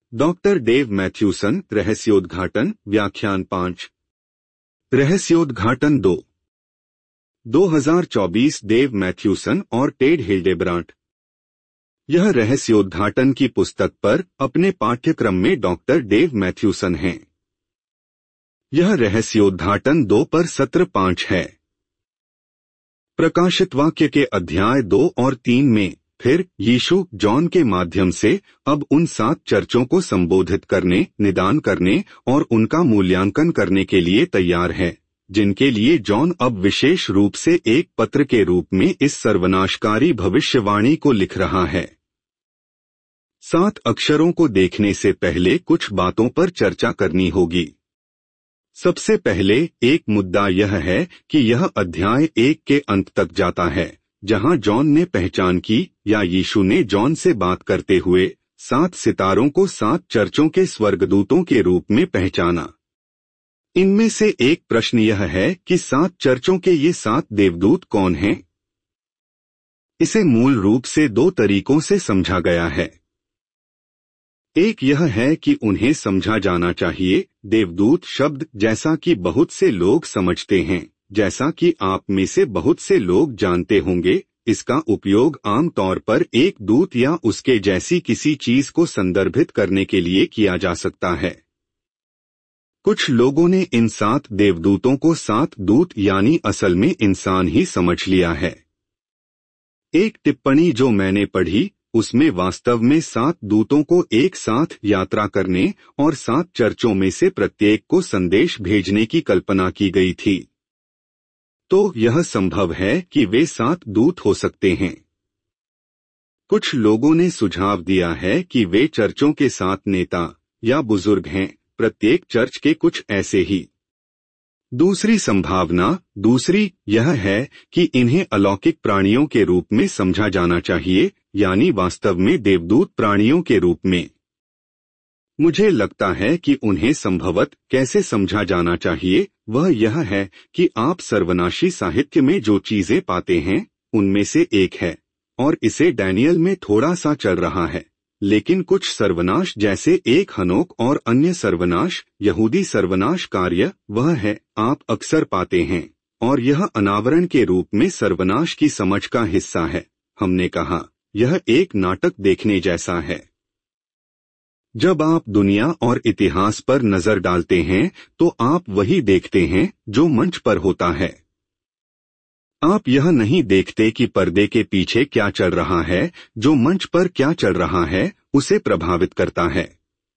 Doctor Dave मैथ्यूसन, रहस्योद्घाटन, व्याख्यान 5। रहस्योद्घाटन 2। 2024 Dave मैथ्यूसन और Ted Hildebrandt. यह रहस्योद्घाटन की पुस्तक पर अपने पाठ्यक्रम में डॉक्टर डेव मैथ्यूसन हैं। यह रहस्योद्घाटन 2 पर सत्र 5 है। प्रकाशित वाक्य के अध्याय 2 और 3 में फिर यीशु जॉन के माध्यम से अब उन 7 चर्चों को संबोधित करने, निदान करने और उनका मूल्यांकन करने के लिए तैयार है, जिनके लिए जॉन अब विशेष रूप से एक पत्र के रूप में इस सर्वनाशकारी भविष्यवाणी को लिख रहा है। 7 अक्षरों को देखने से पहले कुछ बातों पर चर्चा करनी होगी। सबसे पहले एक मुद्दा यह है कि यह अध्याय 1 के अंत तक जाता है, जहां जॉन ने पहचान की या यीशु ने जॉन से बात करते हुए 7 सितारों को 7 चर्चों के स्वर्गदूतों के रूप में पहचाना। इनमें से एक प्रश्न यह है कि 7 चर्चों के ये 7 देवदूत कौन हैं? इसे मूल रूप से 2 तरीकों से समझा गया है। एक यह है कि उन्हें समझा जाना चाहिए देवदूत शब्द जैसा कि बहुत से लोग समझते हैं, जैसा कि आप में से बहुत से लोग जानते होंगे, इसका उपयोग आमतौर पर एक दूत या उसके जैसी किसी चीज को संदर्भित करने के लिए किया जा सकता है। कुछ लोगों ने इन 7 देवदूतों को 7 दूत यानी असल में इंसान ही समझ लिया है। एक टिप्पणी जो मैंने पढ़ी उसमें वास्तव में 7 दूतों को एक साथ यात्रा करने और 7 चर्चों में से प्रत्येक को संदेश भेजने की कल्पना की गई थी। तो यह संभव है कि वे 7 दूत हो सकते हैं। कुछ लोगों ने सुझाव दिया है कि वे चर्चों के 7 नेता या बुजुर्ग हैं, प्रत्येक चर्च के कुछ ऐसे ही। दूसरी संभावना यह है कि इन्हें अलौकिक प्राणियों के रूप में समझा जाना चाहिए, यानी वास्तव में देवदूत प्राणियों के रूप में। मुझे लगता है कि उन्हें संभवतः कैसे समझा जाना चाहिए वह यह है कि आप सर्वनाशी साहित्य में जो चीजें पाते हैं उनमें से एक है, और इसे डैनियल में थोड़ा सा चल रहा है, लेकिन कुछ सर्वनाश जैसे एक हनोक और अन्य सर्वनाश, यहूदी सर्वनाश कार्य वह है आप अक्सर पाते हैं, और यह अनावरण के रूप में सर्वनाश की समझ का हिस्सा है। हमने कहा यह एक नाटक देखने जैसा है। जब आप दुनिया और इतिहास पर नजर डालते हैं तो आप वही देखते हैं जो मंच पर होता है। आप यह नहीं देखते कि पर्दे के पीछे क्या चल रहा है, जो मंच पर क्या चल रहा है उसे प्रभावित करता है।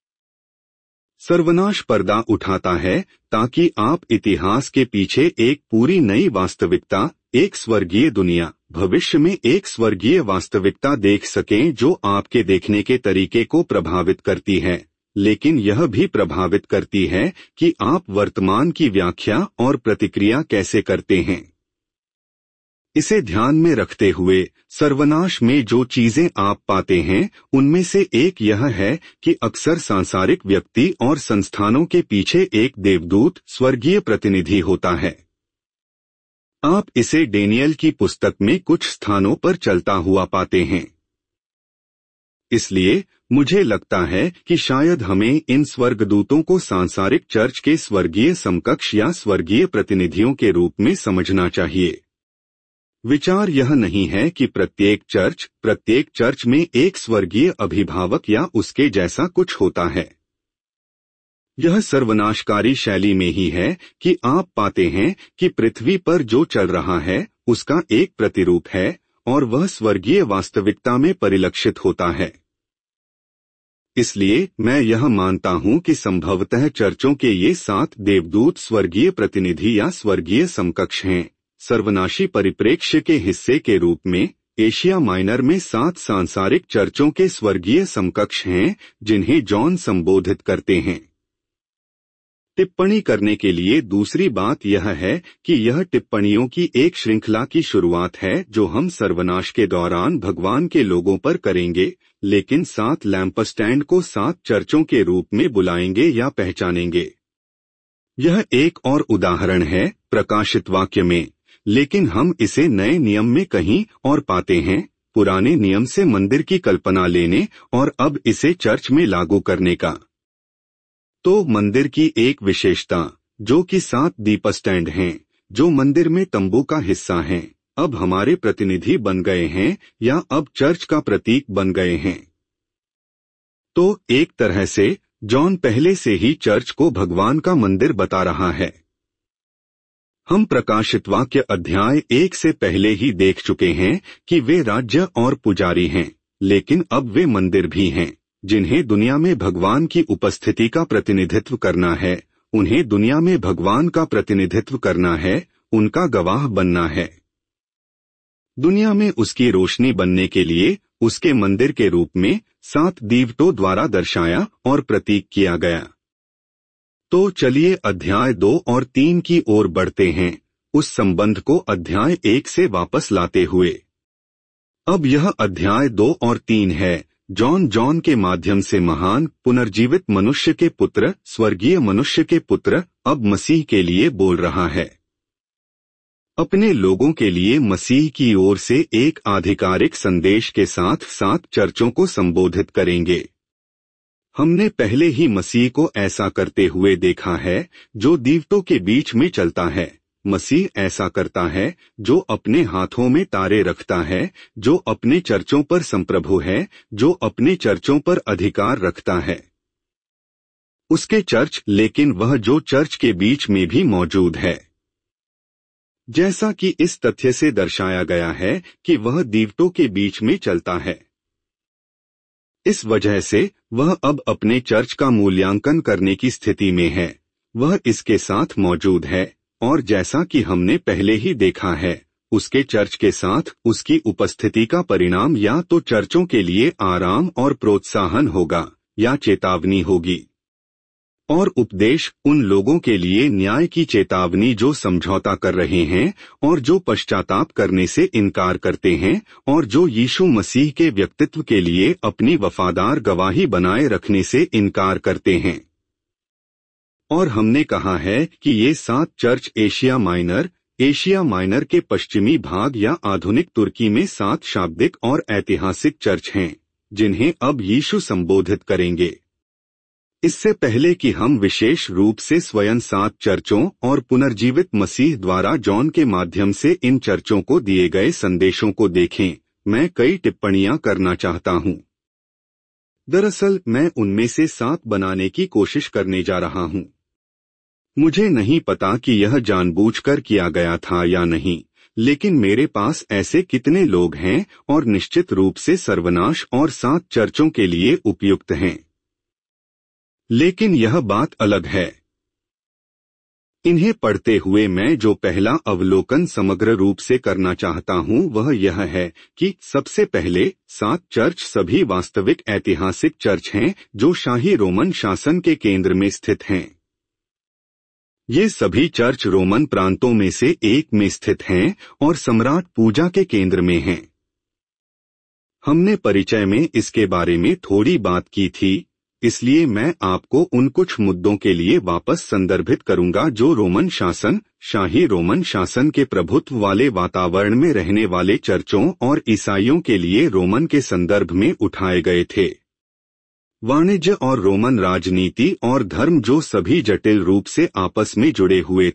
सर्वनाश पर्दा उठाता है ताकि आप इतिहास के पीछे एक पूरी नई वास्तविकता, एक स्वर्गीय दुनिया, भविष्य में एक स्वर्गीय वास्तविकता देख सकें जो आपके देखने के तरीके को प्रभावित करती है, लेकिन यह भी प्रभावित करती है कि आप वर्तमान की व्याख्या और प्रतिक्रिया कैसे करते हैं। इसे ध्यान में रखते हुए सर्वनाश में जो चीजें आप पाते हैं उनमें से एक यह है कि अक्सर सांसारिक व्यक्ति और संस्थानों के पीछे एक देवदूत, स्वर्गीय प्रतिनिधि होता है। आप इसे डेनियल की पुस्तक में कुछ स्थानों पर चलता हुआ पाते हैं। इसलिए मुझे लगता है कि शायद हमें इन स्वर्गदूतों को सांसारिक चर्च के स्वर्गीय समकक्ष या स्वर्गीय प्रतिनिधियों के रूप में समझना चाहिए। विचार यह नहीं है कि प्रत्येक चर्च में एक स्वर्गीय अभिभावक या उसके जैसा कुछ होता है। यह सर्वनाशकारी शैली में ही है कि आप पाते हैं कि पृथ्वी पर जो चल रहा है उसका एक प्रतिरूप है और वह स्वर्गीय वास्तविकता में परिलक्षित होता है। इसलिए मैं यह मानता हूं कि संभवतः चर्चों के ये 7 देवदूत स्वर्गीय प्रतिनिधि या स्वर्गीय समकक्ष हैं, सर्वनाशी परिप्रेक्ष्य के हिस्से के रूप में। एशिया माइनर में 7 सांसारिक चर्चों के स्वर्गीय समकक्ष हैं जिन्हें जॉन संबोधित करते हैं। टिप्पणी करने के लिए दूसरी बात यह है कि यह टिप्पणियों की एक श्रृंखला की शुरुआत है जो हम सर्वनाश के दौरान भगवान के लोगों पर करेंगे, लेकिन 7 लैंपस्टैंड को 7 चर्चों के रूप में बुलाएंगे या पहचानेंगे। यह एक और उदाहरण है प्रकाशित वाक्य में, लेकिन हम इसे नए नियम में कहीं और पाते हैं। पुराने नियम से मंदिर की कल्पना लेने और अब इसे चर्च में लागू करने का। तो मंदिर की एक विशेषता, जो कि 7 दीपस्टैंड हैं, जो मंदिर में तंबू का हिस्सा हैं, अब हमारे प्रतिनिधि बन गए हैं या अब चर्च का प्रतीक बन गए हैं। तो एक तरह से जॉन पहले से ही चर्च को भगवान का मंदिर बता रहा है। हम प्रकाशित वाक्य अध्याय 1 से पहले ही देख चुके हैं कि वे राज्य और पुजारी हैं, लेकिन अब वे मंदिर भी हैं, जिन्हें दुनिया में भगवान की उपस्थिति का प्रतिनिधित्व करना है, उन्हें दुनिया में भगवान का प्रतिनिधित्व करना है, उनका गवाह बनना है। दुनिया में उसकी रोशनी बनने के लिए उसके मंदिर के रूप में 7 दीवटों द्वारा दर्शाया और प्रतीक किया गया। तो चलिए अध्याय 2 और 3 की ओर बढ़ते हैं, उस संबंध को अध्याय 1 से वापस लाते हुए। अब यह अध्याय 2 और 3 है। जॉन के माध्यम से महान पुनर्जीवित मनुष्य के पुत्र, स्वर्गीय मनुष्य के पुत्र, अब मसीह के लिए बोल रहा है। अपने लोगों के लिए मसीह की ओर से एक आधिकारिक संदेश के साथ 7 चर्चों को संबोधित करेंगे। हमने पहले ही मसीह को ऐसा करते हुए देखा है, जो दीवटों के बीच में चलता है। मसीह ऐसा करता है, जो अपने हाथों में तारे रखता है, जो अपने चर्चों पर संप्रभु है, जो अपने चर्चों पर अधिकार रखता है। उसके चर्च, लेकिन वह जो चर्च के बीच में भी मौजूद है, जैसा कि इस तथ्य से दर्शाया गया है कि वह दीवटों के बीच में चलता है। इस वजह से वह अब अपने चर्च का मूल्यांकन करने की स्थिति में है। वह इसके साथ मौजूद है, और जैसा कि हमने पहले ही देखा है, उसके चर्च के साथ उसकी उपस्थिति का परिणाम या तो चर्चों के लिए आराम और प्रोत्साहन होगा या चेतावनी होगी, और उपदेश उन लोगों के लिए न्याय की चेतावनी जो समझौता कर रहे हैं और जो पश्चाताप करने से इनकार करते हैं और जो यीशु मसीह के व्यक्तित्व के लिए अपनी वफादार गवाही बनाए रखने से इनकार करते हैं। और हमने कहा है कि ये 7 चर्च एशिया माइनर के पश्चिमी भाग या आधुनिक तुर्की में 7 शाब्दिक और ऐतिहासिक चर्च हैं, जिन्हें अब यीशु संबोधित करेंगे। इससे पहले कि हम विशेष रूप से स्वयं 7 चर्चों और पुनर्जीवित मसीह द्वारा जॉन के माध्यम से इन चर्चों को दिए गए संदेशों को देखें, मैं कई टिप्पणियां करना चाहता हूं। दरअसल मैं उनमें से 7 बनाने की कोशिश करने जा रहा हूं। मुझे नहीं पता कि यह जानबूझकर किया गया था या नहीं, लेकिन मेरे पास ऐसे कितने लोग हैं और निश्चित रूप से सर्वनाश और 7 चर्चों के लिए उपयुक्त हैं। लेकिन यह बात अलग है। इन्हें पढ़ते हुए मैं जो पहला अवलोकन समग्र रूप से करना चाहता हूं वह यह है कि सबसे पहले 7 चर्च सभी वास्तविक ऐतिहासिक चर्च हैं जो शाही रोमन शासन के केंद्र में स्थित हैं। ये सभी चर्च रोमन प्रांतों में से एक में स्थित हैं और सम्राट पूजा के केंद्र में हैं। हमने परिचय में इसके बारे में थोड़ी बात की थी, इसलिए मैं आपको उन कुछ मुद्दों के लिए वापस संदर्भित करूंगा जो रोमन शासन, शाही रोमन शासन के प्रभुत्व वाले वातावरण में रहने वाले चर्चों और ईसाइयों के लिए रोमन के संदर्भ में उठाए गए थे। वाणिज्य और रोमन राजनीति और धर्म जो सभी जटिल रूप से आपस में जुड़े हुए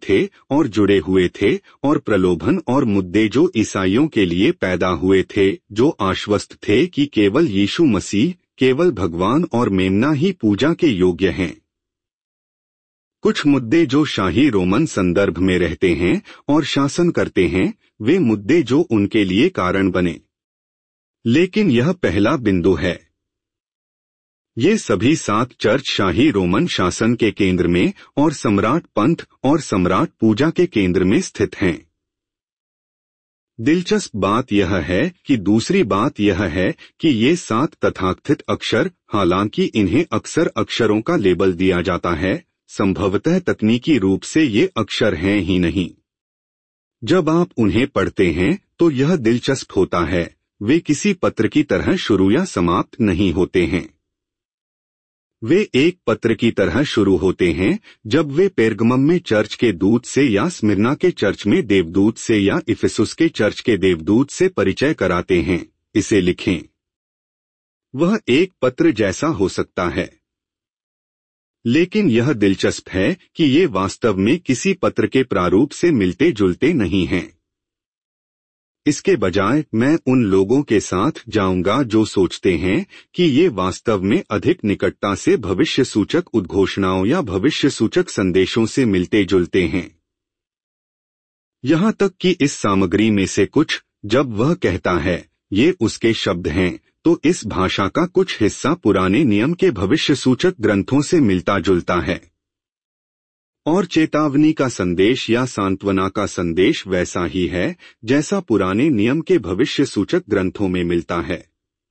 थे और प्रलोभन और मुद्दे जो ईसाइयों के लिए पैदा हुए थे, जो आश्वस्त थे कि केवल यीशु मसीह, केवल भगवान और मेमना ही पूजा के योग्य हैं। कुछ मुद्दे जो शाही रोमन संदर्भ में रहते हैं और शासन करते हैं, वे मुद्दे जो उनके लिए कारण बने। लेकिन यह पहला बिंदु है। ये सभी 7 चर्च शाही रोमन शासन के केंद्र में और सम्राट पंथ और सम्राट पूजा के केंद्र में स्थित हैं। दिलचस्प बात यह है कि दूसरी बात यह है कि ये 7 तथाकथित अक्षर, हालांकि इन्हें अक्सर अक्षरों का लेबल दिया जाता है, संभवतः तकनीकी रूप से ये अक्षर हैं ही नहीं। जब आप उन्हें पढ़ते हैं तो यह दिलचस्प होता है, वे किसी पत्र की तरह शुरू या समाप्त नहीं होते हैं। वे एक पत्र की तरह शुरू होते हैं जब वे पेरगमम में चर्च के दूत से या स्मिर्ना के चर्च में देवदूत से या इफिसुस के चर्च के देवदूत से परिचय कराते हैं, इसे लिखें। वह एक पत्र जैसा हो सकता है, लेकिन यह दिलचस्प है कि ये वास्तव में किसी पत्र के प्रारूप से मिलते जुलते नहीं हैं। इसके बजाय मैं उन लोगों के साथ जाऊंगा जो सोचते हैं कि ये वास्तव में अधिक निकटता से भविष्य सूचक उद्घोषणाओं या भविष्य सूचक संदेशों से मिलते जुलते हैं। यहाँ तक कि इस सामग्री में से कुछ, जब वह कहता है ये उसके शब्द हैं, तो इस भाषा का कुछ हिस्सा पुराने नियम के भविष्य सूचक ग्रंथों से मिलता जुलता है। और चेतावनी का संदेश या सांत्वना का संदेश वैसा ही है जैसा पुराने नियम के भविष्य सूचक ग्रंथों में मिलता है।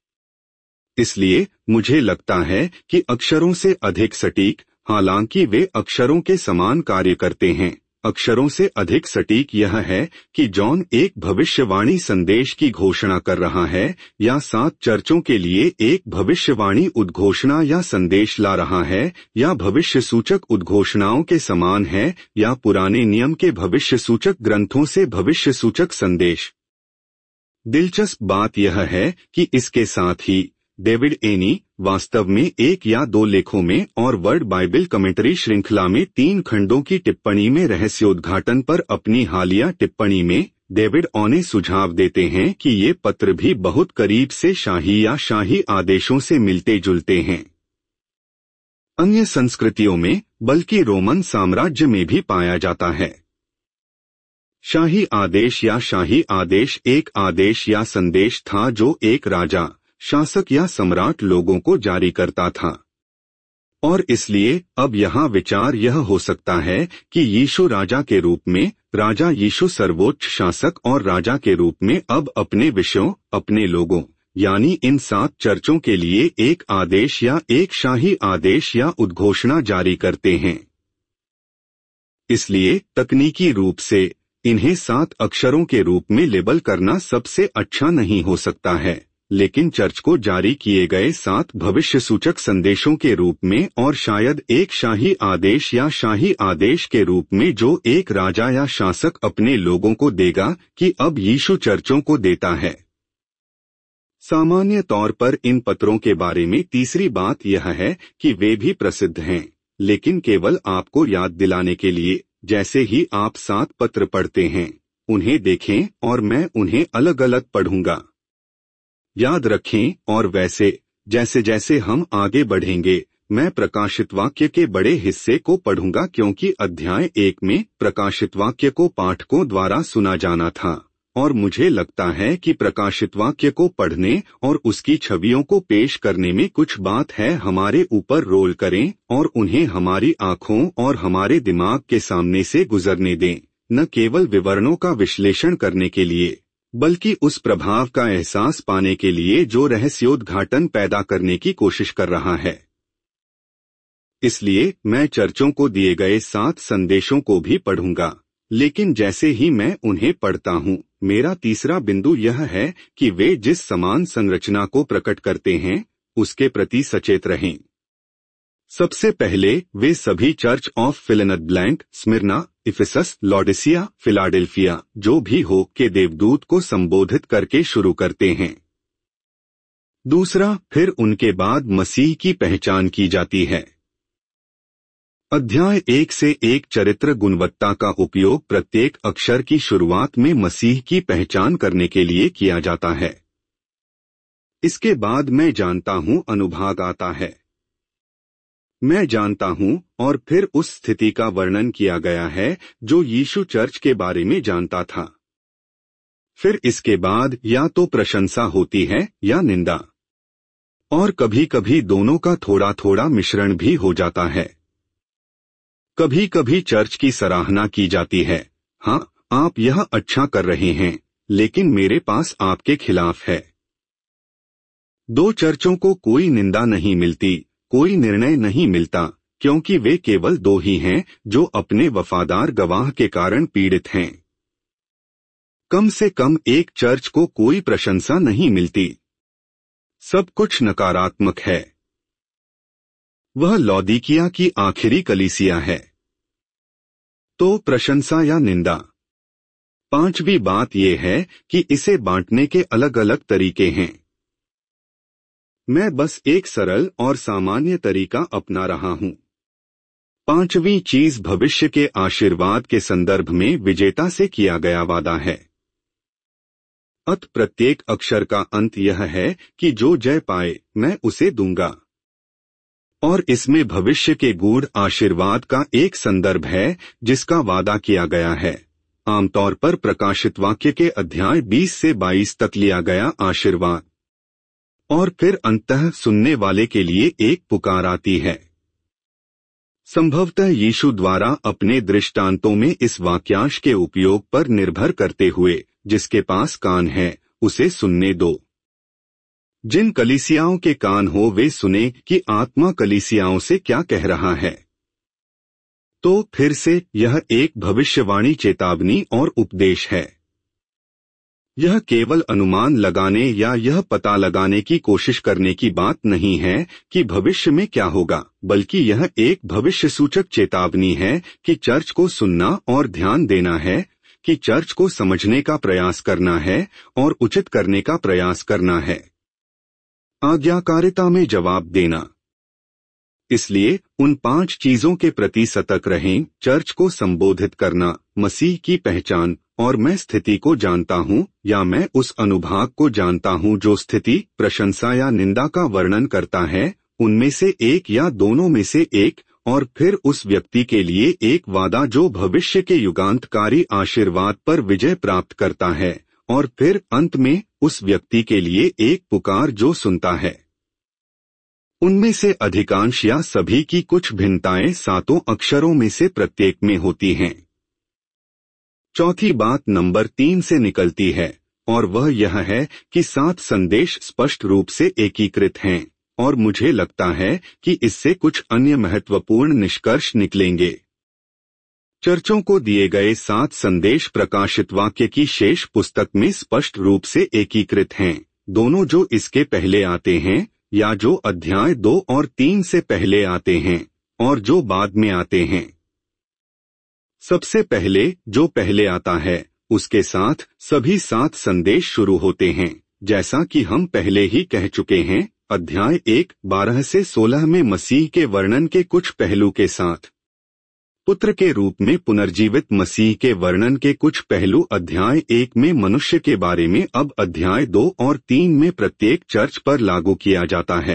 इसलिए मुझे लगता है कि अक्षरों से अधिक सटीक, हालांकि वे अक्षरों के समान कार्य करते हैं, अक्षरों से अधिक सटीक यह है कि जॉन एक भविष्यवाणी संदेश की घोषणा कर रहा है या 7 चर्चों के लिए एक भविष्यवाणी उद्घोषणा या संदेश ला रहा है, या भविष्य सूचक उद्घोषणाओं के समान है, या पुराने नियम के भविष्य सूचक ग्रंथों से भविष्य सूचक संदेश। दिलचस्प बात यह है कि इसके साथ ही डेविड एनी वास्तव में 1 या 2 लेखों में और वर्ड बाइबल कमेंटरी श्रृंखला में 3 खंडों की टिप्पणी में रहस्योद्घाटन पर अपनी हालिया टिप्पणी में डेविड ओने सुझाव देते हैं कि ये पत्र भी बहुत करीब से शाही या शाही आदेशों से मिलते जुलते हैं। अन्य संस्कृतियों में, बल्कि रोमन साम्राज्य में भी पाया जाता है। शाही आदेश या शाही आदेश एक आदेश या संदेश था जो एक राजा, शासक या सम्राट लोगों को जारी करता था। और इसलिए अब यहाँ विचार यह हो सकता है कि यीशु राजा के रूप में, राजा यीशु सर्वोच्च शासक और राजा के रूप में अब अपने विषयों, अपने लोगों, यानी इन 7 चर्चों के लिए एक आदेश या एक शाही आदेश या उद्घोषणा जारी करते हैं। इसलिए तकनीकी रूप से इन्हें 7 अक्षरों के रूप में लेबल करना सबसे अच्छा नहीं हो सकता है, लेकिन चर्च को जारी किए गए 7 भविष्य सूचक संदेशों के रूप में और शायद एक शाही आदेश या शाही आदेश के रूप में जो एक राजा या शासक अपने लोगों को देगा कि अब यीशु चर्चों को देता है। सामान्य तौर पर इन पत्रों के बारे में तीसरी बात यह है कि वे भी प्रसिद्ध हैं, लेकिन केवल आपको याद दिलाने के लिए, जैसे ही आप 7 पत्र पढ़ते हैं, उन्हें देखें और मैं उन्हें अलग अलग पढ़ूंगा। याद रखें, और वैसे जैसे जैसे हम आगे बढ़ेंगे मैं प्रकाशित वाक्य के बड़े हिस्से को पढ़ूंगा, क्योंकि अध्याय 1 में प्रकाशित वाक्य को पाठकों द्वारा सुना जाना था, और मुझे लगता है कि प्रकाशित वाक्य को पढ़ने और उसकी छवियों को पेश करने में कुछ बात है हमारे ऊपर रोल करें और उन्हें हमारी आंखों और हमारे दिमाग के सामने से गुजरने दें, न केवल विवरणों का विश्लेषण करने के लिए, बल्कि उस प्रभाव का एहसास पाने के लिए जो रहस्योद्घाटन पैदा करने की कोशिश कर रहा है। इसलिए मैं चर्चों को दिए गए 7 संदेशों को भी पढ़ूंगा, लेकिन जैसे ही मैं उन्हें पढ़ता हूं, मेरा तीसरा बिंदु यह है कि वे जिस समान संरचना को प्रकट करते हैं उसके प्रति सचेत रहें। सबसे पहले वे सभी church of Philadelphia, Smyrna, Ephesus, Laodicea, Philadelphia, जो भी हो, के देवदूत को संबोधित करके शुरू करते हैं। दूसरा, फिर उनके बाद मसीह की पहचान की जाती है। अध्याय 1 से 1 चरित्र गुणवत्ता का उपयोग प्रत्येक अक्षर की शुरुआत में मसीह की पहचान करने के लिए किया जाता है। इसके बाद मैं जानता हूं अनुभाग आता है। मैं जानता हूं, और फिर उस स्थिति का वर्णन किया गया है जो यीशु चर्च के बारे में जानता था। फिर इसके बाद या तो प्रशंसा होती है या निंदा, और कभी कभी दोनों का थोड़ा थोड़ा मिश्रण भी हो जाता है। कभी कभी चर्च की सराहना की जाती है, हाँ आप यह अच्छा कर रहे हैं, लेकिन मेरे पास आपके खिलाफ है। 2 चर्चों को कोई निंदा नहीं मिलती, कोई निर्णय नहीं मिलता, क्योंकि वे केवल 2 ही हैं जो अपने वफादार गवाह के कारण पीड़ित हैं। कम से कम एक चर्च को कोई प्रशंसा नहीं मिलती, सब कुछ नकारात्मक है। वह लौदीकिया की आखिरी कलीसिया है। तो प्रशंसा या निंदा। पांचवी बात यह है कि इसे बांटने के अलग अलग तरीके हैं। मैं बस एक सरल और सामान्य तरीका अपना रहा हूं। पांचवी चीज भविष्य के आशीर्वाद के संदर्भ में विजेता से किया गया वादा है। अत प्रत्येक अक्षर का अंत यह है कि जो जय पाए मैं उसे दूंगा। और इसमें भविष्य के गूढ़ आशीर्वाद का एक संदर्भ है जिसका वादा किया गया है। आमतौर पर प्रकाशित वाक्य के अध्याय 20 से 22 तक लिया गया आशीर्वाद। और फिर अंततः सुनने वाले के लिए एक पुकार आती है। संभवतः यीशु द्वारा अपने दृष्टांतों में इस वाक्यांश के उपयोग पर निर्भर करते हुए, जिसके पास कान है उसे सुनने दो। जिन कलीसियाओं के कान हो वे सुने कि आत्मा कलीसियाओं से क्या कह रहा है। तो फिर से यह एक भविष्यवाणी, चेतावनी और उपदेश है। यह केवल अनुमान लगाने या यह पता लगाने की कोशिश करने की बात नहीं है कि भविष्य में क्या होगा, बल्कि यह एक भविष्य सूचक चेतावनी है कि चर्च को सुनना और ध्यान देना है, कि चर्च को समझने का प्रयास करना है और उचित करने का प्रयास करना है। आज्ञाकारिता में जवाब देना। इसलिए उन 5 चीजों के प्रति सतर्क रहें: चर्च को संबोधित करना, मसीह की पहचान, और मैं स्थिति को जानता हूं या मैं उस अनुभाग को जानता हूं जो स्थिति, प्रशंसा या निंदा का वर्णन करता है, उनमें से एक या दोनों में से एक, और फिर उस व्यक्ति के लिए एक वादा जो भविष्य के युगांतकारी आशीर्वाद पर विजय प्राप्त करता है, और फिर अंत में उस व्यक्ति के लिए एक पुकार जो सुनता है। उनमें से अधिकांश या सभी की कुछ भिन्नताएं 7 अक्षरों में से प्रत्येक में होती हैं। चौथी बात नंबर 3 से निकलती है, और वह यह है कि 7 संदेश स्पष्ट रूप से एकीकृत हैं, और मुझे लगता है कि इससे कुछ अन्य महत्वपूर्ण निष्कर्ष निकलेंगे। चर्चों को दिए गए 7 संदेश प्रकाशित वाक्य की शेष पुस्तक में स्पष्ट रूप से एकीकृत हैं, दोनों जो इसके पहले आते हैं या जो अध्याय 2 और 3 से पहले आते हैं और जो बाद में आते हैं। सबसे पहले जो पहले आता है उसके साथ सभी 7 संदेश शुरू होते हैं, जैसा कि हम पहले ही कह चुके हैं। अध्याय 1 12 से 16 में मसीह के वर्णन के कुछ पहलू के साथ पुत्र के रूप में पुनर्जीवित मसीह के वर्णन के कुछ पहलू अध्याय 1 में मनुष्य के बारे में अब अध्याय 2 और 3 में प्रत्येक चर्च पर लागू किया जाता है।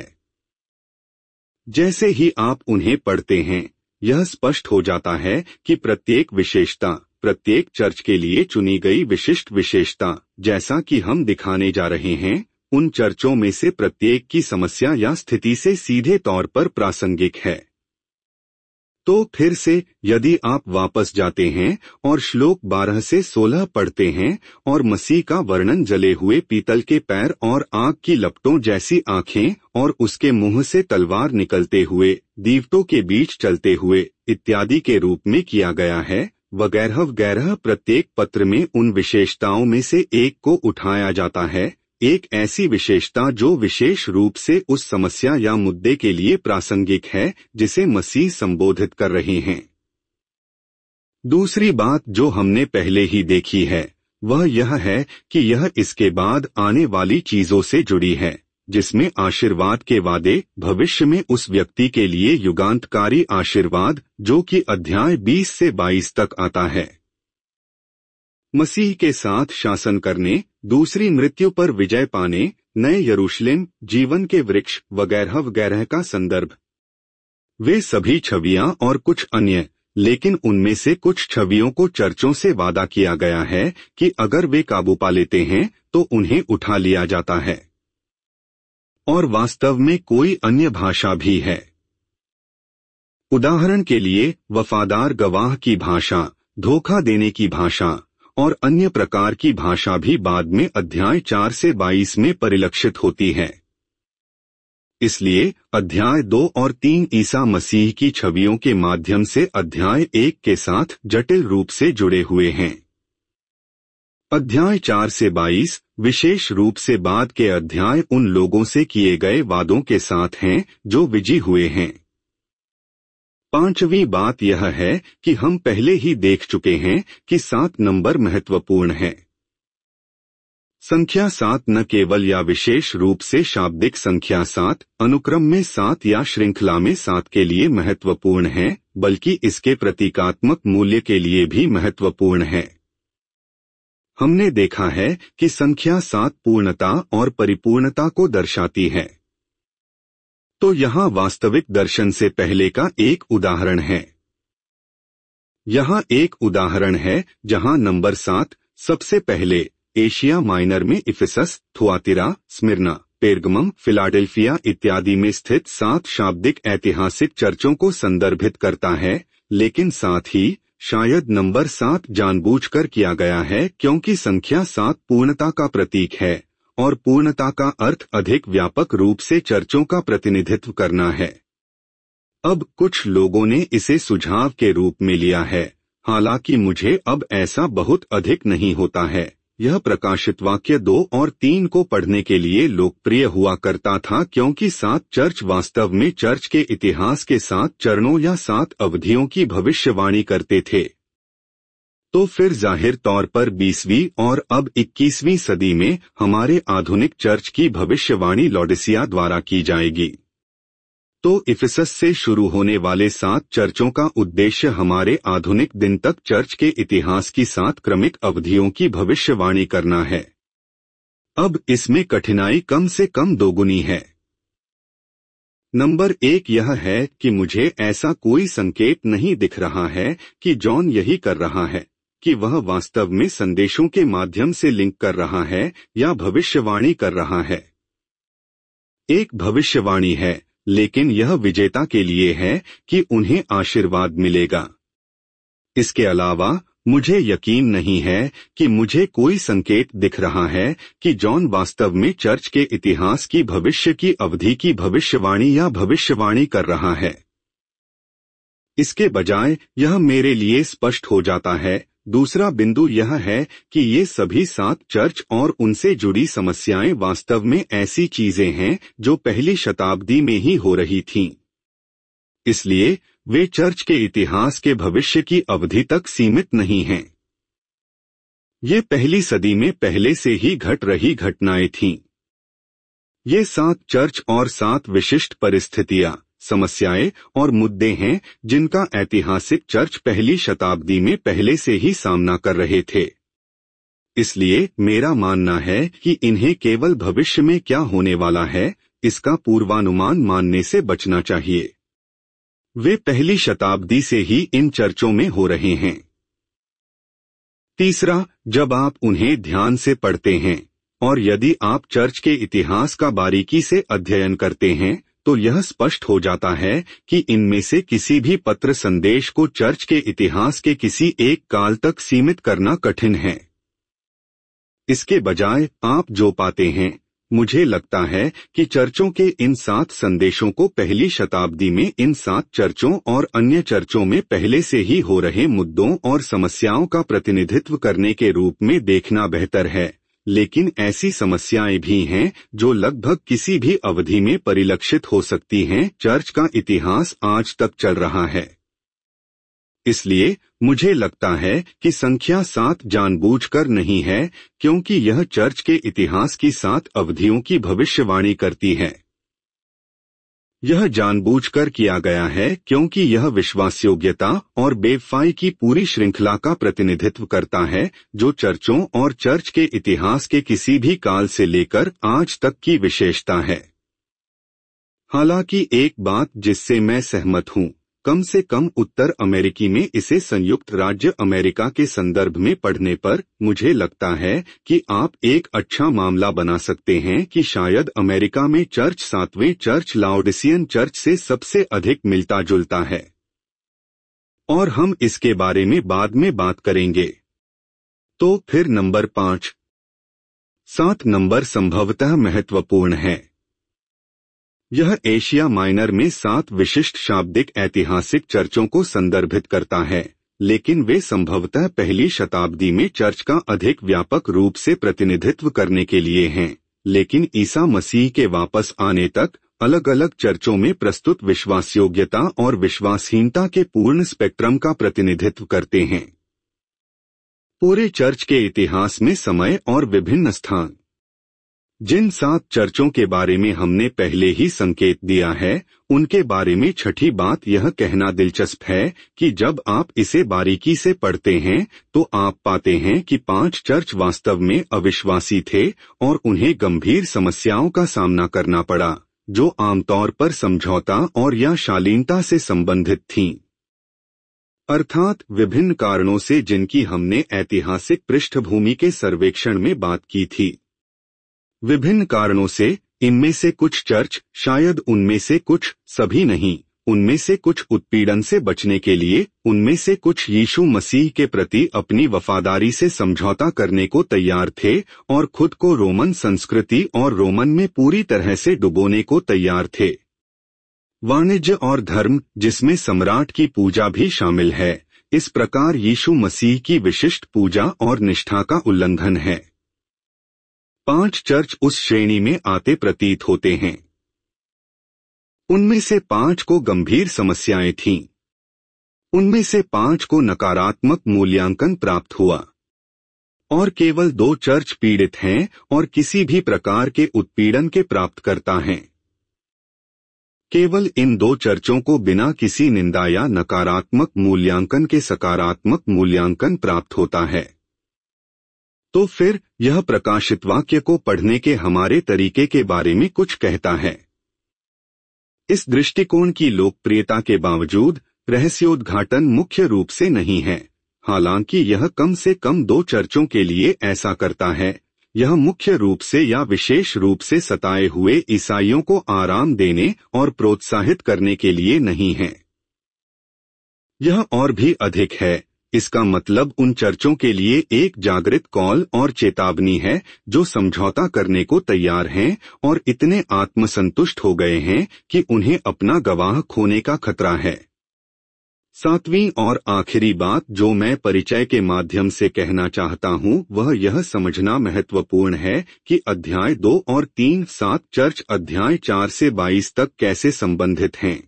जैसे ही आप उन्हें पढ़ते हैं यह स्पष्ट हो जाता है कि प्रत्येक विशेषता प्रत्येक चर्च के लिए चुनी गई विशिष्ट विशेषता, जैसा कि हम दिखाने जा रहे हैं, उन चर्चों में से प्रत्येक की समस्या या स्थिति से सीधे तौर पर प्रासंगिक है। तो फिर से यदि आप वापस जाते हैं और श्लोक 12 से 16 पढ़ते हैं, और मसीह का वर्णन जले हुए पीतल के पैर और आग की लपटों जैसी आंखें और उसके मुंह से तलवार निकलते हुए, दीवटों के बीच चलते हुए इत्यादि के रूप में किया गया है, वगैरह वगैरह, प्रत्येक पत्र में उन विशेषताओं में से एक को उठाया जाता है, एक ऐसी विशेषता जो विशेष रूप से उस समस्या या मुद्दे के लिए प्रासंगिक है जिसे मसीह संबोधित कर रहे हैं। दूसरी बात जो हमने पहले ही देखी है वह यह है कि यह इसके बाद आने वाली चीजों से जुड़ी है, जिसमें आशीर्वाद के वादे, भविष्य में उस व्यक्ति के लिए युगांतकारी आशीर्वाद जो कि अध्याय 20 से 22 तक आता है। मसीह के साथ शासन करने, दूसरी मृत्यु पर विजय पाने, नए यरूशलेम, जीवन के वृक्ष वगैरह वगैरह का संदर्भ। वे सभी छवियां और कुछ अन्य, लेकिन उनमें से कुछ छवियों को चर्चों से वादा किया गया है कि अगर वे काबू पा लेते हैं तो उन्हें उठा लिया जाता है। और वास्तव में कोई अन्य भाषा भी है। उदाहरण के लिए वफादार गवाह की भाषा, धोखा देने की भाषा और अन्य प्रकार की भाषा भी बाद में अध्याय 4 से 22 में परिलक्षित होती है। इसलिए अध्याय 2 और 3 ईसा मसीह की छवियों के माध्यम से अध्याय 1 के साथ जटिल रूप से जुड़े हुए हैं। अध्याय 4 से 22 विशेष रूप से बाद के अध्याय उन लोगों से किए गए वादों के साथ हैं जो विजयी हुए हैं। पांचवी बात यह है कि हम पहले ही देख चुके हैं कि 7 नंबर महत्वपूर्ण है। संख्या 7 न केवल या विशेष रूप से शाब्दिक संख्या 7, अनुक्रम में 7 या श्रृंखला में 7 के लिए महत्वपूर्ण है, बल्कि इसके प्रतीकात्मक मूल्य के लिए भी महत्वपूर्ण है। हमने देखा है कि संख्या 7 पूर्णता और परिपूर्णता को दर्शाती है। तो यहाँ वास्तविक दर्शन से पहले का एक उदाहरण है। यहाँ एक उदाहरण है जहाँ नंबर 7 सबसे पहले एशिया माइनर में Ephesus, Thyatira, Smyrna, Pergamum, Philadelphia इत्यादि में स्थित 7 शाब्दिक ऐतिहासिक चर्चों को संदर्भित करता है, लेकिन साथ ही शायद नंबर 7 जानबूझकर किया गया है क्योंकि संख्या 7 पूर्णता का प्रतीक है और पूर्णता का अर्थ अधिक व्यापक रूप से चर्चों का प्रतिनिधित्व करना है। अब कुछ लोगों ने इसे सुझाव के रूप में लिया है, हालांकि मुझे अब ऐसा बहुत अधिक नहीं होता है। यह प्रकाशित वाक्य 2 और 3 को पढ़ने के लिए लोकप्रिय हुआ करता था क्योंकि 7 चर्च वास्तव में चर्च के इतिहास के 7 चरणों या 7 अवधियों की भविष्यवाणी करते थे। तो फिर जाहिर तौर पर 20वीं और अब 21वीं सदी में हमारे आधुनिक चर्च की भविष्यवाणी लौडिसिया द्वारा की जाएगी। तो इफिसस से शुरू होने वाले 7 चर्चों का उद्देश्य हमारे आधुनिक दिन तक चर्च के इतिहास की 7 क्रमिक अवधियों की भविष्यवाणी करना है। अब इसमें कठिनाई कम से कम दोगुनी है। नंबर 1 यह है कि मुझे ऐसा कोई संकेत नहीं दिख रहा है कि जॉन यही कर रहा है कि वह वास्तव में संदेशों के माध्यम से लिंक कर रहा है या भविष्यवाणी कर रहा है। एक भविष्यवाणी है, लेकिन यह विजेता के लिए है कि उन्हें आशीर्वाद मिलेगा। इसके अलावा मुझे यकीन नहीं है कि मुझे कोई संकेत दिख रहा है कि जॉन वास्तव में चर्च के इतिहास की भविष्य की अवधि की भविष्यवाणी या भविष्यवाणी कर रहा है। इसके बजाय यह मेरे लिए स्पष्ट हो जाता है। दूसरा बिंदु यह है कि ये सभी 7 चर्च और उनसे जुड़ी समस्याएं वास्तव में ऐसी चीजें हैं जो पहली शताब्दी में ही हो रही थीं। इसलिए वे चर्च के इतिहास के भविष्य की अवधि तक सीमित नहीं हैं। ये पहली सदी में पहले से ही घट रही घटनाएं थीं। ये 7 चर्च और 7 विशिष्ट परिस्थितियां, समस्याएं और मुद्दे हैं जिनका ऐतिहासिक चर्च पहली शताब्दी में पहले से ही सामना कर रहे थे। इसलिए मेरा मानना है कि इन्हें केवल भविष्य में क्या होने वाला है इसका पूर्वानुमान मानने से बचना चाहिए। वे पहली शताब्दी से ही इन चर्चों में हो रहे हैं। तीसरा, जब आप उन्हें ध्यान से पढ़ते हैं और यदि आप चर्च के इतिहास का बारीकी से अध्ययन करते हैं तो यह स्पष्ट हो जाता है कि इनमें से किसी भी पत्र संदेश को चर्च के इतिहास के किसी एक काल तक सीमित करना कठिन है। इसके बजाय आप जो पाते हैं, मुझे लगता है कि चर्चों के इन 7 संदेशों को पहली शताब्दी में इन 7 चर्चों और अन्य चर्चों में पहले से ही हो रहे मुद्दों और समस्याओं का प्रतिनिधित्व करने के रूप में देखना बेहतर है। लेकिन ऐसी समस्याएं भी हैं जो लगभग किसी भी अवधि में परिलक्षित हो सकती हैं। चर्च का इतिहास आज तक चल रहा है। इसलिए मुझे लगता है कि संख्या 7 जानबूझकर नहीं है क्योंकि यह चर्च के इतिहास की 7 अवधियों की भविष्यवाणी करती है। यह जानबूझकर किया गया है क्योंकि यह विश्वासयोग्यता और बेवफाई की पूरी श्रृंखला का प्रतिनिधित्व करता है जो चर्चों और चर्च के इतिहास के किसी भी काल से लेकर आज तक की विशेषता है। हालांकि एक बात जिससे मैं सहमत हूँ, कम से कम उत्तर अमेरिकी में इसे संयुक्त राज्य अमेरिका के संदर्भ में पढ़ने पर मुझे लगता है कि आप एक अच्छा मामला बना सकते हैं कि शायद अमेरिका में चर्च 7वें चर्च लाओडिसियन चर्च से सबसे अधिक मिलता जुलता है, और हम इसके बारे में बाद में बात करेंगे। तो फिर नंबर 5, 7 नंबर संभवतः महत्वपूर्ण है। यह एशिया माइनर में 7 विशिष्ट शाब्दिक ऐतिहासिक चर्चों को संदर्भित करता है, लेकिन वे संभवतः पहली शताब्दी में चर्च का अधिक व्यापक रूप से प्रतिनिधित्व करने के लिए हैं। लेकिन ईसा मसीह के वापस आने तक अलग अलग चर्चों में प्रस्तुत विश्वासयोग्यता और विश्वासहीनता के पूर्ण स्पेक्ट्रम का प्रतिनिधित्व करते हैं। पूरे चर्च के इतिहास में समय और विभिन्न स्थान। जिन 7 चर्चों के बारे में हमने पहले ही संकेत दिया है, उनके बारे में छठी बात यह कहना दिलचस्प है कि जब आप इसे बारीकी से पढ़ते हैं तो आप पाते हैं कि 5 चर्च वास्तव में अविश्वासी थे और उन्हें गंभीर समस्याओं का सामना करना पड़ा, जो आमतौर पर समझौता और या शालीनता से संबंधित थीं। अर्थात विभिन्न कारणों से जिनकी हमने ऐतिहासिक पृष्ठभूमि के सर्वेक्षण में बात की थी। विभिन्न कारणों से इनमें से कुछ चर्च, शायद उनमें से कुछ, सभी नहीं, उनमें से कुछ उत्पीड़न से बचने के लिए, उनमें से कुछ यीशु मसीह के प्रति अपनी वफादारी से समझौता करने को तैयार थे और खुद को रोमन संस्कृति और रोमन में पूरी तरह से डुबोने को तैयार थे। वाणिज्य और धर्म, जिसमें सम्राट की पूजा भी शामिल है, इस प्रकार यीशु मसीह की विशिष्ट पूजा और निष्ठा का उल्लंघन है। 5 चर्च उस श्रेणी में आते प्रतीत होते हैं। उनमें से 5 को गंभीर समस्याएं थीं। उनमें से 5 को नकारात्मक मूल्यांकन प्राप्त हुआ और केवल 2 चर्च पीड़ित हैं और किसी भी प्रकार के उत्पीड़न के प्राप्तकर्ता हैं। केवल इन 2 चर्चों को बिना किसी निंदा या नकारात्मक मूल्यांकन के सकारात्मक मूल्यांकन प्राप्त होता है। तो फिर यह प्रकाशित वाक्य को पढ़ने के हमारे तरीके के बारे में कुछ कहता है। इस दृष्टिकोण की लोकप्रियता के बावजूद रहस्योद्घाटन मुख्य रूप से नहीं है। हालांकि यह कम से कम 2 चर्चों के लिए ऐसा करता है, यह मुख्य रूप से या विशेष रूप से सताए हुए ईसाइयों को आराम देने और प्रोत्साहित करने के लिए नहीं है। यह और भी अधिक है। इसका मतलब उन चर्चों के लिए एक जागृत कॉल और चेतावनी है जो समझौता करने को तैयार हैं और इतने आत्मसंतुष्ट हो गए हैं कि उन्हें अपना गवाह खोने का खतरा है। 7वीं और आखिरी बात जो मैं परिचय के माध्यम से कहना चाहता हूं, वह यह समझना महत्वपूर्ण है कि अध्याय 2 और 3 7 चर्च अध्याय 4 से 22 तक कैसे संबंधित हैं।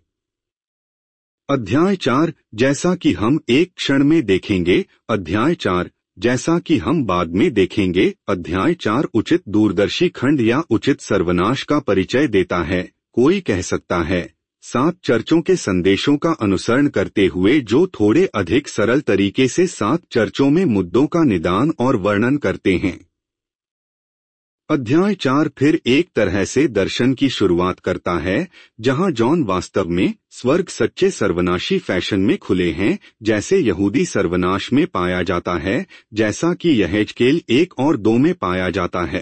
अध्याय 4, जैसा कि हम एक क्षण में देखेंगे, अध्याय 4, जैसा कि हम बाद में देखेंगे, अध्याय 4 उचित दूरदर्शी खंड या उचित सर्वनाश का परिचय देता है। कोई कह सकता है 7 चर्चों के संदेशों का अनुसरण करते हुए जो थोड़े अधिक सरल तरीके से 7 चर्चों में मुद्दों का निदान और वर्णन करते हैं। अध्याय 4 फिर एक तरह से दर्शन की शुरुआत करता है जहां जॉन वास्तव में स्वर्ग सच्चे सर्वनाशी फैशन में खुले हैं, जैसे यहूदी सर्वनाश में पाया जाता है, जैसा कि यहेजकेल 1 और 2 में पाया जाता है।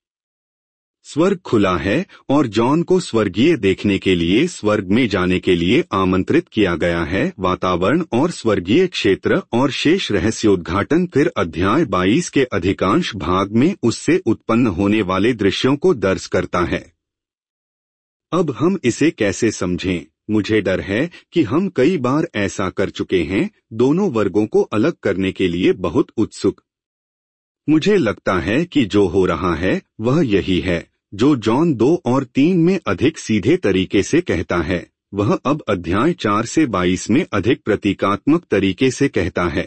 स्वर्ग खुला है और जॉन को स्वर्गीय देखने के लिए स्वर्ग में जाने के लिए आमंत्रित किया गया है। वातावरण और स्वर्गीय क्षेत्र और शेष रहस्योद्घाटन फिर अध्याय 22 के अधिकांश भाग में उससे उत्पन्न होने वाले दृश्यों को दर्ज करता है। अब हम इसे कैसे समझें? मुझे डर है कि हम कई बार ऐसा कर चुके हैं, दोनों वर्गों को अलग करने के लिए बहुत उत्सुक। मुझे लगता है कि जो हो रहा है वह यही है जो जॉन 2 और 3 में अधिक सीधे तरीके से कहता है, वह अब अध्याय 4 से 22 में अधिक प्रतीकात्मक तरीके से कहता है।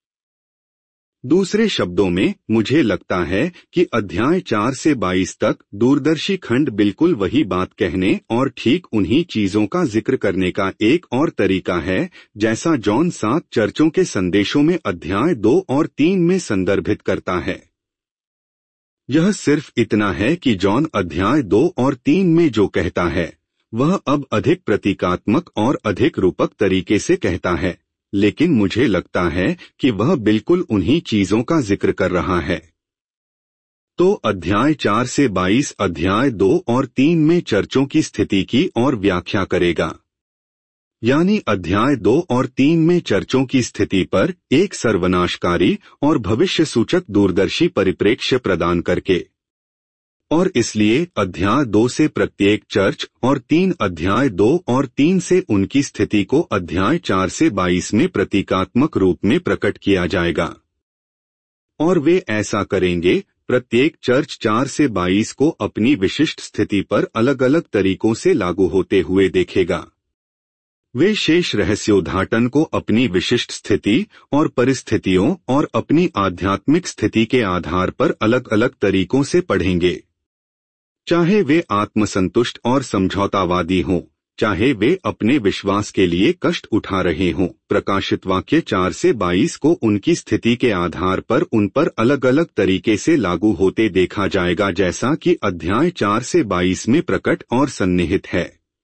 दूसरे शब्दों में, मुझे लगता है कि अध्याय 4 से 22 तक दूरदर्शी खंड बिल्कुल वही बात कहने और ठीक उन्हीं चीजों का जिक्र करने का एक और तरीका है जैसा जॉन 7 चर्चों के संदेशों में अध्याय 2 और 3 में संदर्भित करता है। यह सिर्फ इतना है कि जॉन अध्याय 2 और 3 में जो कहता है वह अब अधिक प्रतीकात्मक और अधिक रूपक तरीके से कहता है, लेकिन मुझे लगता है कि वह बिल्कुल उन्हीं चीजों का जिक्र कर रहा है। तो अध्याय 4 से 22 अध्याय 2 और 3 में चर्चों की स्थिति की और व्याख्या करेगा, यानी अध्याय 2 और 3 में चर्चों की स्थिति पर एक सर्वनाशकारी और भविष्य सूचक दूरदर्शी परिप्रेक्ष्य प्रदान करके। और इसलिए अध्याय 2 से प्रत्येक चर्च और 3 अध्याय 2 और 3 से उनकी स्थिति को अध्याय 4 से 22 में प्रतीकात्मक रूप में प्रकट किया जाएगा। और वे ऐसा करेंगे प्रत्येक चर्च 4 से 22 को अपनी विशिष्ट स्थिति पर अलग अलग तरीकों से लागू होते हुए देखेगा। वे शेष रहस्योद्घाटन को अपनी विशिष्ट स्थिति और परिस्थितियों और अपनी आध्यात्मिक स्थिति के आधार पर अलग अलग तरीकों से पढ़ेंगे। चाहे वे आत्मसंतुष्ट और समझौतावादी हों, चाहे वे अपने विश्वास के लिए कष्ट उठा रहे हों, प्रकाशित वाक्य 4 से 22 को उनकी स्थिति के आधार पर उन पर अलग अलग तरीके से लागू होते देखा जाएगा, जैसा कि अध्याय 4 से 22 में प्रकट और सन्निहित है।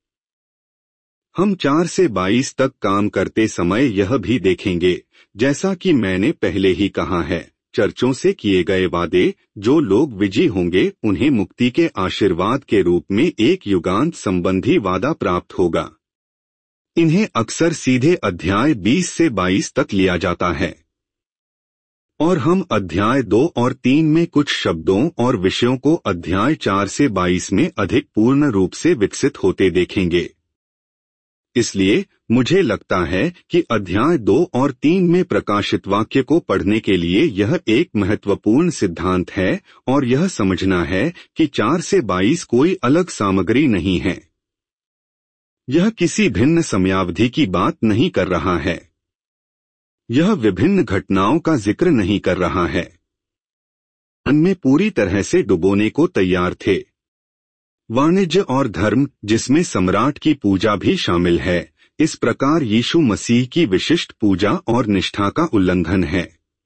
हम 4 से 22 तक काम करते समय यह भी देखेंगे, जैसा कि मैंने पहले ही कहा है, चर्चों से किए गए वादे, जो लोग विजयी होंगे उन्हें मुक्ति के आशीर्वाद के रूप में एक युगांत संबंधी वादा प्राप्त होगा। इन्हें अक्सर सीधे अध्याय 20 से 22 तक लिया जाता है और हम अध्याय 2 और 3 में कुछ शब्दों और विषयों को अध्याय 4 से 22 में अधिक पूर्ण रूप से विकसित होते देखेंगे। इसलिए मुझे लगता है कि अध्याय 2 और 3 में प्रकाशित वाक्य को पढ़ने के लिए यह एक महत्वपूर्ण सिद्धांत है और यह समझना है कि 4 से 22 कोई अलग सामग्री नहीं है। यह किसी भिन्न समयावधि की बात नहीं कर रहा है। यह विभिन्न घटनाओं का जिक्र नहीं कर रहा है। उनमें पूरी तरह से डुबोने को तैयार थे। वाणिज्य और धर्म, जिसमें सम्राट की पूजा भी शामिल है, इस प्रकार यीशु मसीह की विशिष्ट पूजा और निष्ठा का उल्लंघन है।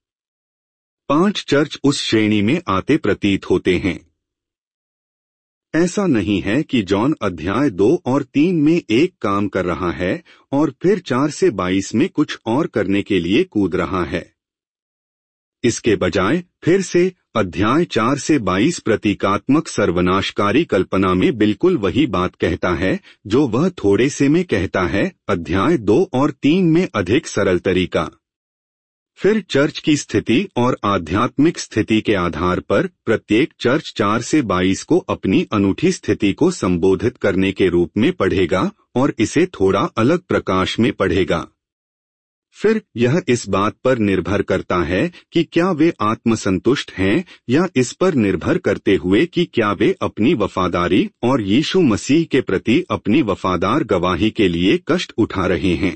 5 चर्च उस श्रेणी में आते प्रतीत होते हैं। ऐसा नहीं है कि जॉन अध्याय 2 और 3 में एक काम कर रहा है और फिर 4 से 22 में कुछ और करने के लिए कूद रहा है। इसके बजाय फिर से अध्याय 4 से 22 प्रतीकात्मक सर्वनाशकारी कल्पना में बिल्कुल वही बात कहता है जो वह थोड़े से में कहता है अध्याय 2 और 3 में अधिक सरल तरीका। फिर चर्च की स्थिति और आध्यात्मिक स्थिति के आधार पर प्रत्येक चर्च 4 से 22 को अपनी अनूठी स्थिति को संबोधित करने के रूप में पढ़ेगा और इसे थोड़ा अलग प्रकाश में पढ़ेगा। फिर यह इस बात पर निर्भर करता है कि क्या वे आत्मसंतुष्ट हैं या इस पर निर्भर करते हुए कि क्या वे अपनी वफादारी और यीशु मसीह के प्रति अपनी वफादार गवाही के लिए कष्ट उठा रहे हैं।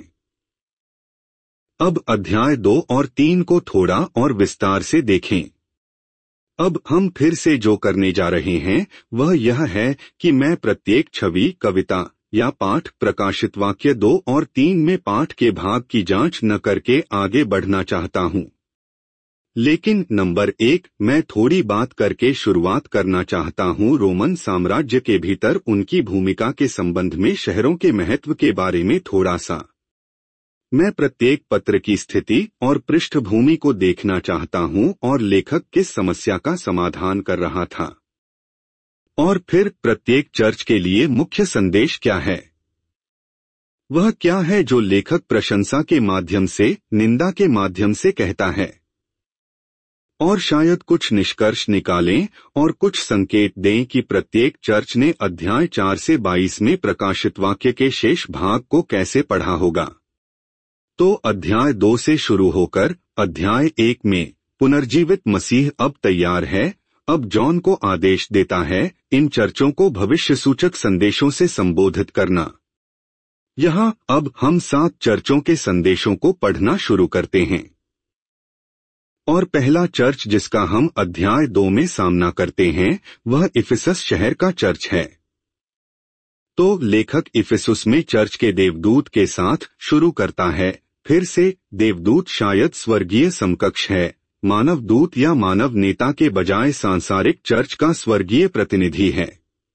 अब अध्याय 2 और 3 को थोड़ा और विस्तार से देखें। अब हम फिर से जो करने जा रहे हैं वह यह है कि मैं प्रत्येक छवि, कविता या पाठ, प्रकाशित वाक्य 2 और 3 में पाठ के भाग की जांच न करके आगे बढ़ना चाहता हूं। लेकिन नंबर 1, मैं थोड़ी बात करके शुरुआत करना चाहता हूं रोमन साम्राज्य के भीतर उनकी भूमिका के संबंध में शहरों के महत्व के बारे में थोड़ा सा। मैं प्रत्येक पत्र की स्थिति और पृष्ठभूमि को देखना चाहता हूं और लेखक किस समस्या का समाधान कर रहा था। और फिर प्रत्येक चर्च के लिए मुख्य संदेश क्या है। वह क्या है जो लेखक प्रशंसा के माध्यम से, निंदा के माध्यम से कहता है। और शायद कुछ निष्कर्ष निकालें और कुछ संकेत दें कि प्रत्येक चर्च ने अध्याय 4 से 22 में प्रकाशित वाक्य के शेष भाग को कैसे पढ़ा होगा। तो अध्याय 2 से शुरू होकर अध्याय 1 में पुनर्जीवित मसीह अब तैयार है। अब जॉन को आदेश देता है इन चर्चों को भविष्य सूचक संदेशों से संबोधित करना। यहाँ अब हम 7 चर्चों के संदेशों को पढ़ना शुरू करते हैं और पहला चर्च जिसका हम अध्याय 2 में सामना करते हैं वह इफिसस शहर का चर्च है। तो लेखक इफिसुस में चर्च के देवदूत के साथ शुरू करता है। फिर से देवदूत शायद स्वर्गीय समकक्ष है, मानव दूत या मानव नेता के बजाय सांसारिक चर्च का स्वर्गीय प्रतिनिधि है।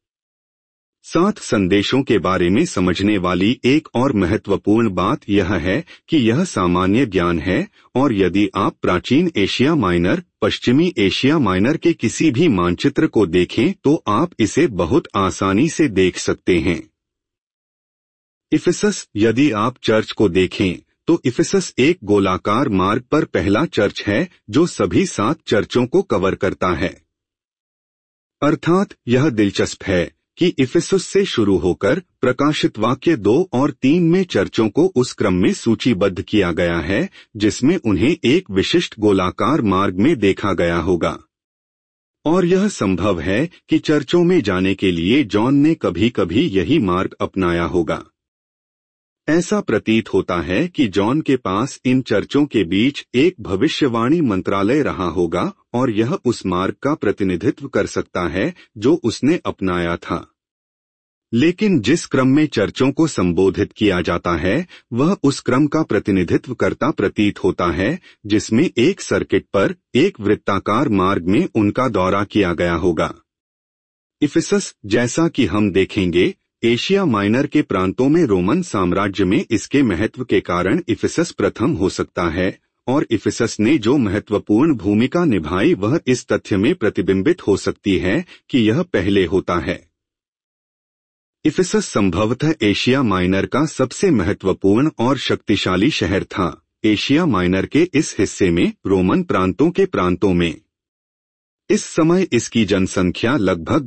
7 संदेशों के बारे में समझने वाली एक और महत्वपूर्ण बात यह है कि यह सामान्य ज्ञान है और यदि आप प्राचीन एशिया माइनर, पश्चिमी एशिया माइनर के किसी भी मानचित्र को देखें तो आप इसे बहुत आसानी से देख सकते हैं। इफिसस, यदि आप चर्च को देखें तो इफिसस एक गोलाकार मार्ग पर पहला चर्च है जो सभी 7 चर्चों को कवर करता है। अर्थात यह दिलचस्प है कि इफिसुस से शुरू होकर प्रकाशित वाक्य 2 और 3 में चर्चों को उस क्रम में सूचीबद्ध किया गया है जिसमें उन्हें एक विशिष्ट गोलाकार मार्ग में देखा गया होगा। और यह संभव है कि चर्चों में जाने के लिए जॉन ने कभी कभी यही मार्ग अपनाया होगा। ऐसा प्रतीत होता है कि जॉन के पास इन चर्चों के बीच एक भविष्यवाणी मंत्रालय रहा होगा और यह उस मार्ग का प्रतिनिधित्व कर सकता है जो उसने अपनाया था। लेकिन जिस क्रम में चर्चों को संबोधित किया जाता है वह उस क्रम का प्रतिनिधित्व करता प्रतीत होता है जिसमें एक सर्किट पर एक वृत्ताकार मार्ग में उनका दौरा किया गया होगा। इफिसस, जैसा कि हम देखेंगे, एशिया माइनर के प्रांतों में रोमन साम्राज्य में इसके महत्व के कारण इफिसस प्रथम हो सकता है, और इफिसस ने जो महत्वपूर्ण भूमिका निभाई वह इस तथ्य में प्रतिबिंबित हो सकती है कि यह पहले होता है। इफिसस संभवतः एशिया माइनर का सबसे महत्वपूर्ण और शक्तिशाली शहर था। एशिया माइनर के इस हिस्से में रोमन प्रांतों में इस समय इसकी जनसंख्या लगभग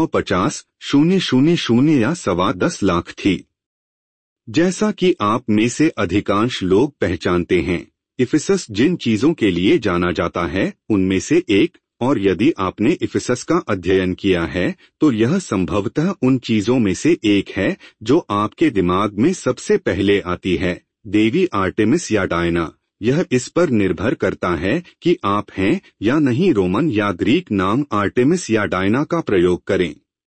250,000 या 10.25 लाख थी। जैसा कि आप में से अधिकांश लोग पहचानते हैं, इफिसस जिन चीजों के लिए जाना जाता है उनमें से एक, और यदि आपने इफिसस का अध्ययन किया है तो यह संभवतः उन चीजों में से एक है जो आपके दिमाग में सबसे पहले आती है, देवी आर्टेमिस या डायना। यह इस पर निर्भर करता है कि आप हैं या नहीं रोमन या ग्रीक नाम आर्टेमिस या डायना का प्रयोग करें।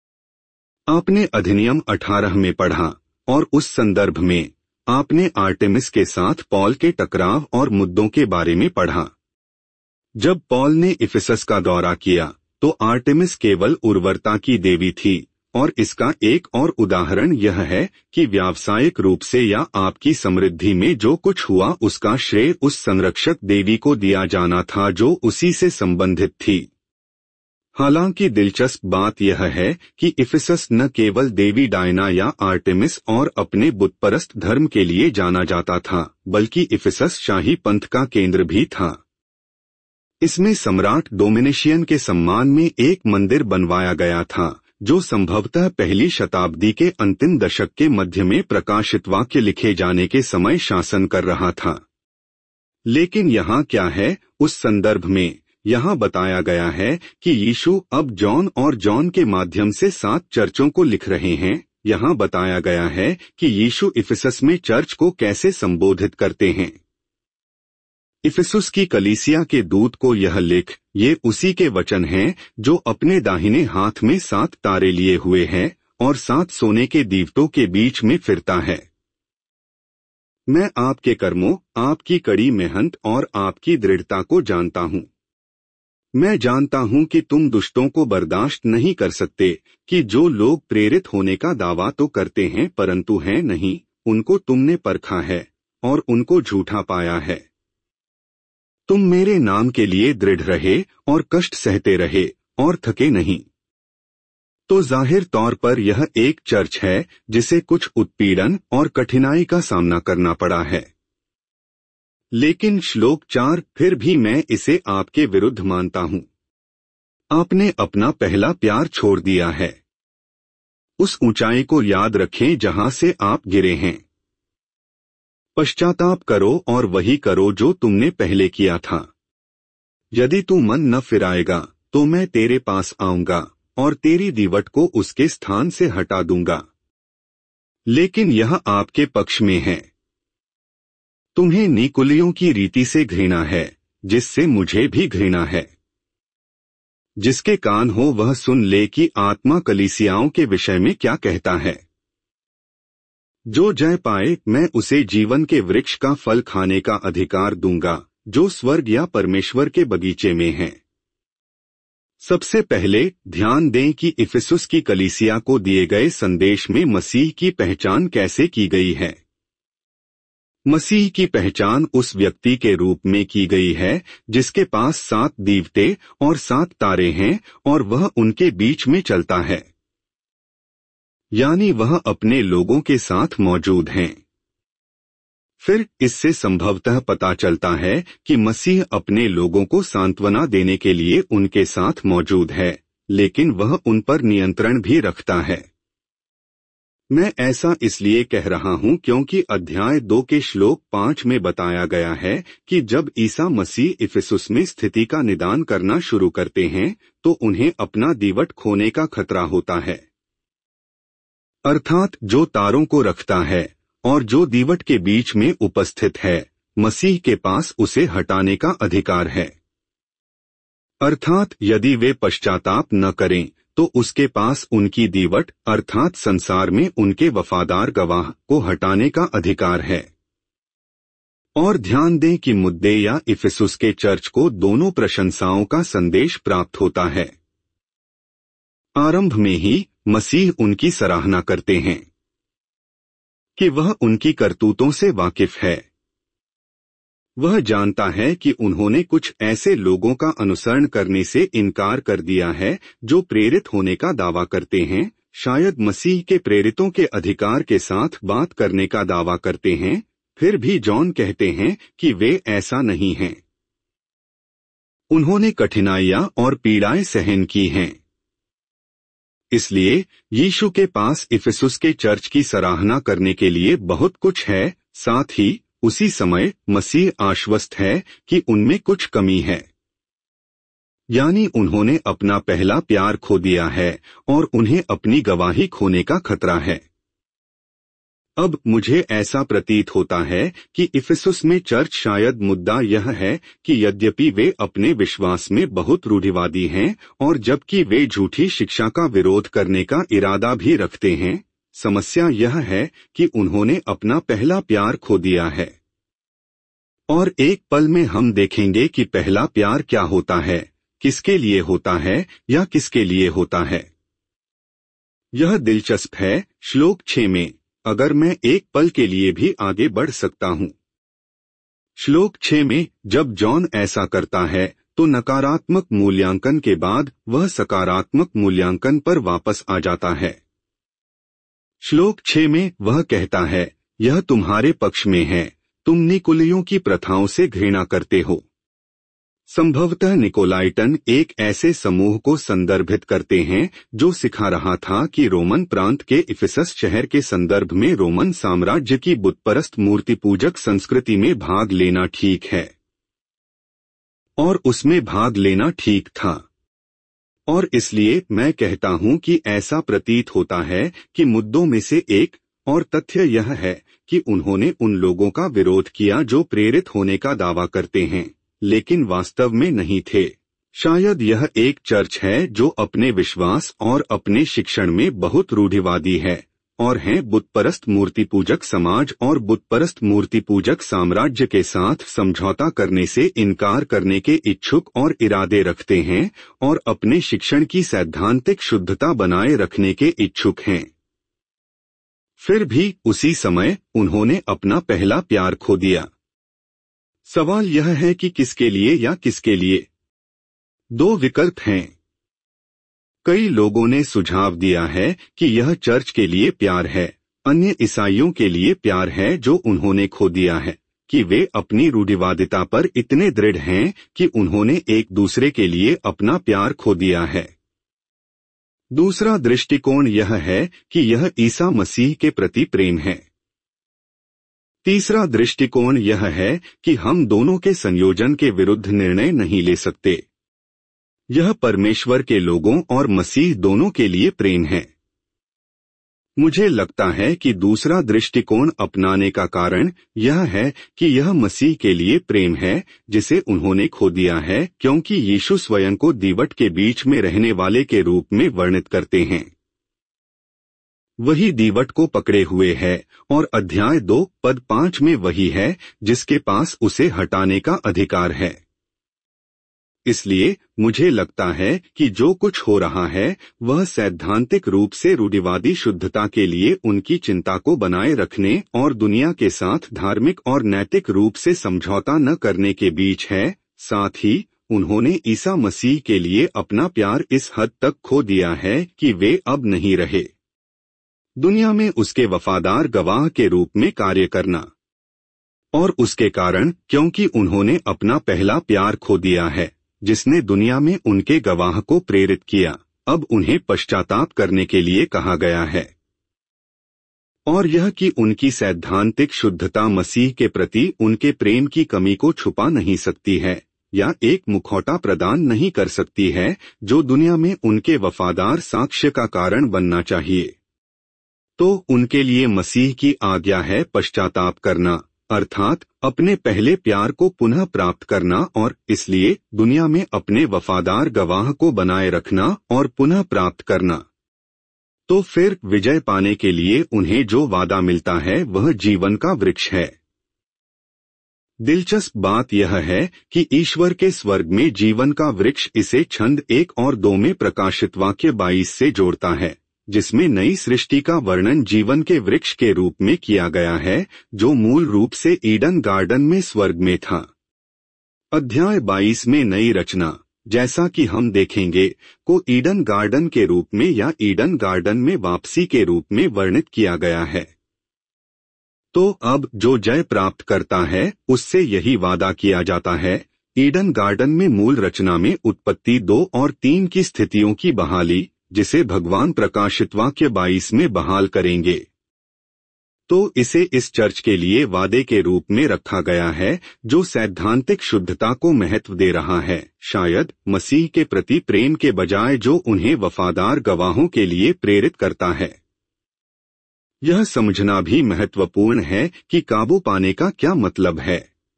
आपने अधिनियम 18 में पढ़ा, और उस संदर्भ में आपने आर्टेमिस के साथ पॉल के टकराव और मुद्दों के बारे में पढ़ा। जब पॉल ने इफिसस का दौरा किया तो आर्टेमिस केवल उर्वरता की देवी थी, और इसका एक और उदाहरण यह है कि व्यावसायिक रूप से या आपकी समृद्धि में जो कुछ हुआ उसका श्रेय उस संरक्षक देवी को दिया जाना था जो उसी से संबंधित थी। हालांकि दिलचस्प बात यह है कि इफिसस न केवल देवी डायना या आर्टेमिस और अपने बुतपरस्त धर्म के लिए जाना जाता था, बल्कि इफिसस शाही पंथ का केंद्र भी था। इसमें सम्राट डोमिनिशियन के सम्मान में एक मंदिर बनवाया गया था जो संभवतः पहली शताब्दी के अंतिम दशक के मध्य में प्रकाशित वाक्य लिखे जाने के समय शासन कर रहा था। लेकिन यहाँ क्या है उस संदर्भ में? यहाँ बताया गया है कि यीशु अब जॉन और जॉन के माध्यम से 7 चर्चों को लिख रहे हैं। यहाँ बताया गया है कि यीशु इफिसस में चर्च को कैसे संबोधित करते हैं। इफिसुस की कलीसिया के दूत को यह लिख, ये उसी के वचन हैं जो अपने दाहिने हाथ में 7 तारे लिए हुए है और 7 सोने के दीवटों के बीच में फिरता है। मैं आपके कर्मों, आपकी कड़ी मेहनत और आपकी दृढ़ता को जानता हूँ। मैं जानता हूँ कि तुम दुष्टों को बर्दाश्त नहीं कर सकते, कि जो लोग प्रेरित होने का दावा तो करते हैं परंतु हैं नहीं, उनको तुमने परखा है और उनको झूठा पाया है। तुम मेरे नाम के लिए दृढ़ रहे और कष्ट सहते रहे और थके नहीं। तो जाहिर तौर पर यह एक चर्च है जिसे कुछ उत्पीड़न और कठिनाई का सामना करना पड़ा है। लेकिन श्लोक 4, फिर भी मैं इसे आपके विरुद्ध मानता हूँ। आपने अपना पहला प्यार छोड़ दिया है। उस ऊंचाई को याद रखें जहां से आप गिरे हैं। पश्चाताप करो और वही करो जो तुमने पहले किया था। यदि तू मन न फिराएगा तो मैं तेरे पास आऊंगा और तेरी दीवट को उसके स्थान से हटा दूंगा। लेकिन यह आपके पक्ष में है। तुम्हें निकुलियों की रीति से घृणा है, जिससे मुझे भी घृणा है। जिसके कान हो वह सुन ले कि आत्मा कलीसियाओं के विषय में क्या कहता है। जो जय पाए मैं उसे जीवन के वृक्ष का फल खाने का अधिकार दूंगा, जो स्वर्ग या परमेश्वर के बगीचे में है। सबसे पहले ध्यान दें कि इफिसुस की कलीसिया को दिए गए संदेश में मसीह की पहचान कैसे की गई है। मसीह की पहचान उस व्यक्ति के रूप में की गई है जिसके पास 7 दीवटे और 7 तारे हैं और वह उनके बीच में चलता है, यानी वह अपने लोगों के साथ मौजूद हैं। फिर इससे संभवतः पता चलता है कि मसीह अपने लोगों को सांत्वना देने के लिए उनके साथ मौजूद है, लेकिन वह उन पर नियंत्रण भी रखता है। मैं ऐसा इसलिए कह रहा हूं क्योंकि अध्याय 2 के श्लोक 5 में बताया गया है कि जब ईसा मसीह इफिसुस में स्थिति का निदान करना शुरू करते हैं तो उन्हें अपना दीवट खोने का खतरा होता है। अर्थात जो तारों को रखता है और जो दीवट के बीच में उपस्थित है, मसीह के पास उसे हटाने का अधिकार है। अर्थात यदि वे पश्चाताप न करें तो उसके पास उनकी दीवट अर्थात संसार में उनके वफादार गवाह को हटाने का अधिकार है। और ध्यान दें कि मुद्दे या इफिसुस के चर्च को दोनों प्रशंसाओं का संदेश प्राप्त होता है। आरंभ में ही मसीह उनकी सराहना करते हैं कि वह उनकी करतूतों से वाकिफ है। वह जानता है कि उन्होंने कुछ ऐसे लोगों का अनुसरण करने से इनकार कर दिया है जो प्रेरित होने का दावा करते हैं, शायद मसीह के प्रेरितों के अधिकार के साथ बात करने का दावा करते हैं। फिर भी जॉन कहते हैं कि वे ऐसा नहीं हैं। उन्होंने कठिनाइयां और पीड़ाएं सहन की हैं। इसलिए यीशु के पास इफिसुस के चर्च की सराहना करने के लिए बहुत कुछ है। साथ ही उसी समय मसीह आश्वस्त है कि उनमें कुछ कमी है, यानी उन्होंने अपना पहला प्यार खो दिया है और उन्हें अपनी गवाही खोने का खतरा है। अब मुझे ऐसा प्रतीत होता है कि इफिसुस में चर्च शायद मुद्दा यह है कि यद्यपि वे अपने विश्वास में बहुत रूढ़िवादी हैं और जबकि वे झूठी शिक्षा का विरोध करने का इरादा भी रखते हैं, समस्या यह है कि उन्होंने अपना पहला प्यार खो दिया है। और एक पल में हम देखेंगे कि पहला प्यार क्या होता है, किसके लिए होता है या किसके लिए होता है। यह दिलचस्प है। श्लोक 6 में, अगर मैं एक पल के लिए भी आगे बढ़ सकता हूं। श्लोक 6 में जब जॉन ऐसा करता है तो नकारात्मक मूल्यांकन के बाद वह सकारात्मक मूल्यांकन पर वापस आ जाता है। श्लोक 6 में वह कहता है, यह तुम्हारे पक्ष में है, तुम निकोलियों की प्रथाओं से घृणा करते हो। संभवतः निकोलाइटन एक ऐसे समूह को संदर्भित करते हैं जो सिखा रहा था कि रोमन प्रांत के इफिसस शहर के संदर्भ में रोमन साम्राज्य की बुतपरस्त मूर्ति पूजक संस्कृति में भाग लेना ठीक है और उसमें भाग लेना ठीक था। और इसलिए मैं कहता हूं कि ऐसा प्रतीत होता है कि मुद्दों में से एक और तथ्य यह है कि उन्होंने उन लोगों का विरोध किया जो प्रेरित होने का दावा करते हैं लेकिन वास्तव में नहीं थे। शायद यह एक चर्च है जो अपने विश्वास और अपने शिक्षण में बहुत रूढ़िवादी है और हैं बुतपरस्त मूर्ति पूजक समाज और बुतपरस्त मूर्ति पूजक साम्राज्य के साथ समझौता करने से इनकार करने के इच्छुक और इरादे रखते हैं और अपने शिक्षण की सैद्धांतिक शुद्धता बनाए रखने के इच्छुक हैं। फिर भी उसी समय उन्होंने अपना पहला प्यार खो दिया। सवाल यह है कि किसके लिए या किसके लिए। दो विकल्प हैं। कई लोगों ने सुझाव दिया है कि यह चर्च के लिए प्यार है, अन्य ईसाइयों के लिए प्यार है जो उन्होंने खो दिया है, कि वे अपनी रूढ़िवादिता पर इतने दृढ़ हैं कि उन्होंने एक दूसरे के लिए अपना प्यार खो दिया है। दूसरा दृष्टिकोण यह है कि यह ईसा मसीह के प्रति प्रेम है। तीसरा दृष्टिकोण यह है कि हम दोनों के संयोजन के विरुद्ध निर्णय नहीं ले सकते। यह परमेश्वर के लोगों और मसीह दोनों के लिए प्रेम है। मुझे लगता है कि दूसरा दृष्टिकोण अपनाने का कारण यह है कि यह मसीह के लिए प्रेम है जिसे उन्होंने खो दिया है, क्योंकि यीशु स्वयं को दीवट के बीच में रहने वाले के रूप में वर्णित करते हैं। वही दीवट को पकड़े हुए है और अध्याय 2 पद 5 में वही है जिसके पास उसे हटाने का अधिकार है। इसलिए मुझे लगता है कि जो कुछ हो रहा है वह सैद्धांतिक रूप से रूढ़िवादी शुद्धता के लिए उनकी चिंता को बनाए रखने और दुनिया के साथ धार्मिक और नैतिक रूप से समझौता न करने के बीच है। साथ ही उन्होंने ईसा मसीह के लिए अपना प्यार इस हद तक खो दिया है कि वे अब नहीं रहे दुनिया में उसके वफादार गवाह के रूप में कार्य करना। और उसके कारण क्योंकि उन्होंने अपना पहला प्यार खो दिया है जिसने दुनिया में उनके गवाह को प्रेरित किया, अब उन्हें पश्चाताप करने के लिए कहा गया है। और यह कि उनकी सैद्धांतिक शुद्धता मसीह के प्रति उनके प्रेम की कमी को छुपा नहीं सकती है या एक मुखौटा प्रदान नहीं कर सकती है जो दुनिया में उनके वफादार साक्ष्य का कारण बनना चाहिए। तो उनके लिए मसीह की आज्ञा है पश्चाताप करना, अर्थात अपने पहले प्यार को पुनः प्राप्त करना और इसलिए दुनिया में अपने वफादार गवाह को बनाए रखना और पुनः प्राप्त करना। तो फिर विजय पाने के लिए उन्हें जो वादा मिलता है वह जीवन का वृक्ष है। दिलचस्प बात यह है कि ईश्वर के स्वर्ग में जीवन का वृक्ष इसे छंद 1 और 2 में प्रकाशित वाक्य 22 से जोड़ता है, जिसमें नई सृष्टि का वर्णन जीवन के वृक्ष के रूप में किया गया है जो मूल रूप से ईडन गार्डन में स्वर्ग में था। अध्याय 22 में नई रचना, जैसा कि हम देखेंगे, को ईडन गार्डन के रूप में या ईडन गार्डन में वापसी के रूप में वर्णित किया गया है। तो अब जो जय प्राप्त करता है उससे यही वादा किया जाता है, ईडन गार्डन में मूल रचना में उत्पत्ति 2 और 3 की स्थितियों की बहाली, जिसे भगवान प्रकाशित वाक्य 22 में बहाल करेंगे। तो इसे इस चर्च के लिए वादे के रूप में रखा गया है जो सैद्धांतिक शुद्धता को महत्व दे रहा है, शायद मसीह के प्रति प्रेम के बजाय जो उन्हें वफादार गवाहों के लिए प्रेरित करता है। यह समझना भी महत्वपूर्ण है कि काबू पाने का क्या मतलब है।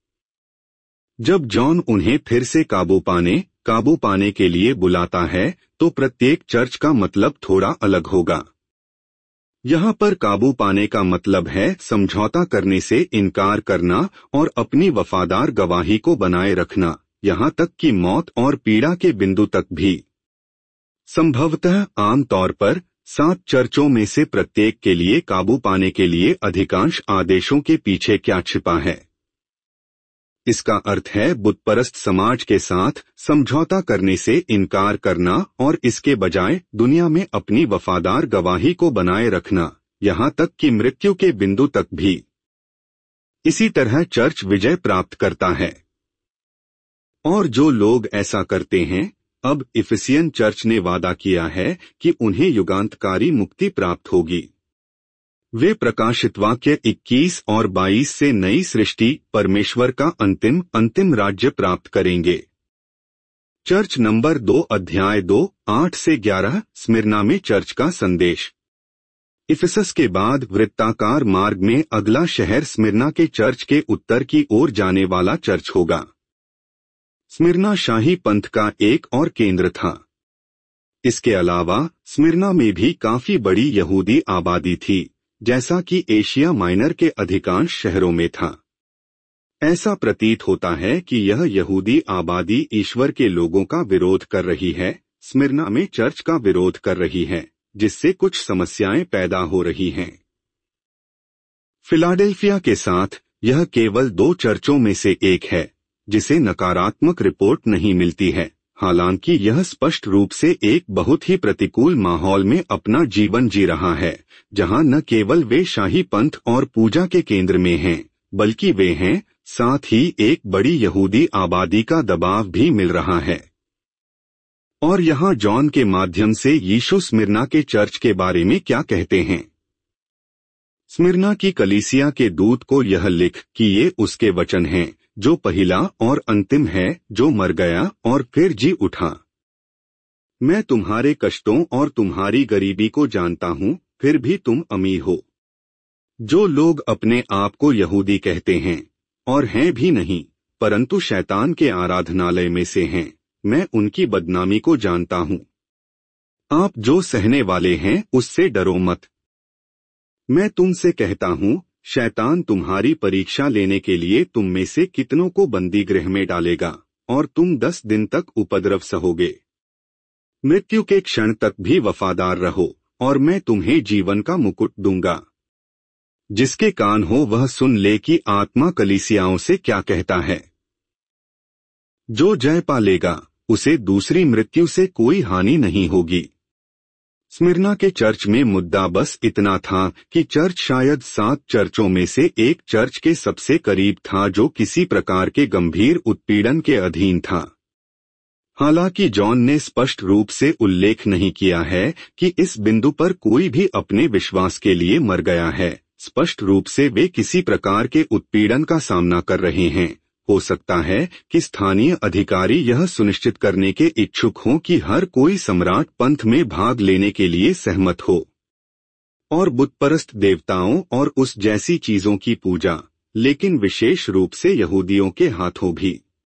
जब जॉन उन्हें फिर से काबू पाने के लिए बुलाता है तो प्रत्येक चर्च का मतलब थोड़ा अलग होगा। यहाँ पर काबू पाने का मतलब है समझौता करने से इनकार करना और अपनी वफादार गवाही को बनाए रखना, यहाँ तक कि मौत और पीड़ा के बिंदु तक भी। संभवतः आमतौर पर 7 चर्चों में से प्रत्येक के लिए काबू पाने के लिए अधिकांश आदेशों के पीछे क्या छिपा है। इसका अर्थ है बुतपरस्त समाज के साथ समझौता करने से इनकार करना और इसके बजाय दुनिया में अपनी वफादार गवाही को बनाए रखना, यहाँ तक कि मृत्यु के बिंदु तक भी। इसी तरह चर्च विजय प्राप्त करता है। और जो लोग ऐसा करते हैं, अब इफिसियन चर्च ने वादा किया है कि उन्हें युगांतकारी मुक्ति प्राप्त होगी। वे प्रकाशित वाक्य 21 और 22 से नई सृष्टि, परमेश्वर का अंतिम राज्य प्राप्त करेंगे। चर्च नंबर 2 अध्याय 2, 8 से 11, स्मिर्ना में चर्च का संदेश। इफिसस के बाद वृत्ताकार मार्ग में अगला शहर स्मिर्ना के चर्च के उत्तर की ओर जाने वाला चर्च होगा। स्मिर्ना शाही पंथ का एक और केंद्र था। इसके अलावा स्मिर्ना में भी काफी बड़ी यहूदी आबादी थी, जैसा कि एशिया माइनर के अधिकांश शहरों में था। ऐसा प्रतीत होता है कि यह यहूदी आबादी ईश्वर के लोगों का विरोध कर रही है, स्मिर्ना में चर्च का विरोध कर रही है, जिससे कुछ समस्याएं पैदा हो रही हैं। फिलाडेल्फिया के साथ यह केवल 2 चर्चों में से एक है जिसे नकारात्मक रिपोर्ट नहीं मिलती है, हालांकि यह स्पष्ट रूप से एक बहुत ही प्रतिकूल माहौल में अपना जीवन जी रहा है, जहां न केवल वे शाही पंथ और पूजा के केंद्र में हैं, बल्कि वे हैं, साथ ही एक बड़ी यहूदी आबादी का दबाव भी मिल रहा है। और यहाँ जॉन के माध्यम से यीशु स्मिर्ना के चर्च के बारे में क्या कहते हैं। स्मिर्ना की कलीसिया के दूत को यह लिख कि ये उसके वचन हैं जो पहला और अंतिम है, जो मर गया और फिर जी उठा। मैं तुम्हारे कष्टों और तुम्हारी गरीबी को जानता हूँ, फिर भी तुम अमीर हो। जो लोग अपने आप को यहूदी कहते हैं और हैं भी नहीं, परंतु शैतान के आराधनालय में से हैं, मैं उनकी बदनामी को जानता हूँ। आप जो सहने वाले हैं उससे डरो मत। मैं तुमसे कहता हूँ, शैतान तुम्हारी परीक्षा लेने के लिए तुम में से कितनों को बंदी गृह में डालेगा और तुम 10 दिन तक उपद्रव सहोगे। मृत्यु के क्षण तक भी वफादार रहो और मैं तुम्हें जीवन का मुकुट दूंगा। जिसके कान हो वह सुन ले कि आत्मा कलीसियाओं से क्या कहता है। जो जय पालेगा उसे दूसरी मृत्यु से कोई हानि नहीं होगी। स्मिर्ना के चर्च में मुद्दा बस इतना था कि चर्च शायद 7 चर्चों में से एक चर्च के सबसे करीब था जो किसी प्रकार के गंभीर उत्पीड़न के अधीन था। हालांकि जॉन ने स्पष्ट रूप से उल्लेख नहीं किया है कि इस बिंदु पर कोई भी अपने विश्वास के लिए मर गया है। स्पष्ट रूप से वे किसी प्रकार के उत्पीड़न का सामना कर रहे हैं। हो सकता है कि स्थानीय अधिकारी यह सुनिश्चित करने के इच्छुक हों कि हर कोई सम्राट पंथ में भाग लेने के लिए सहमत हो और बुतपरस्त देवताओं और उस जैसी चीजों की पूजा, लेकिन विशेष रूप से यहूदियों के हाथों भी।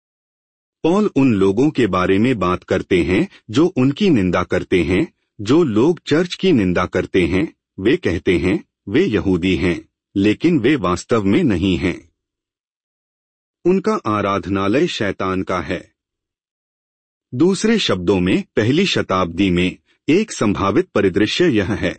पौल उन लोगों के बारे में बात करते हैं जो उनकी निंदा करते हैं। जो लोग चर्च की निंदा करते हैं वे कहते हैं वे यहूदी हैं, लेकिन वे वास्तव में नहीं हैं। उनका आराधनालय शैतान का है। दूसरे शब्दों में पहली शताब्दी में एक संभावित परिदृश्य यह है।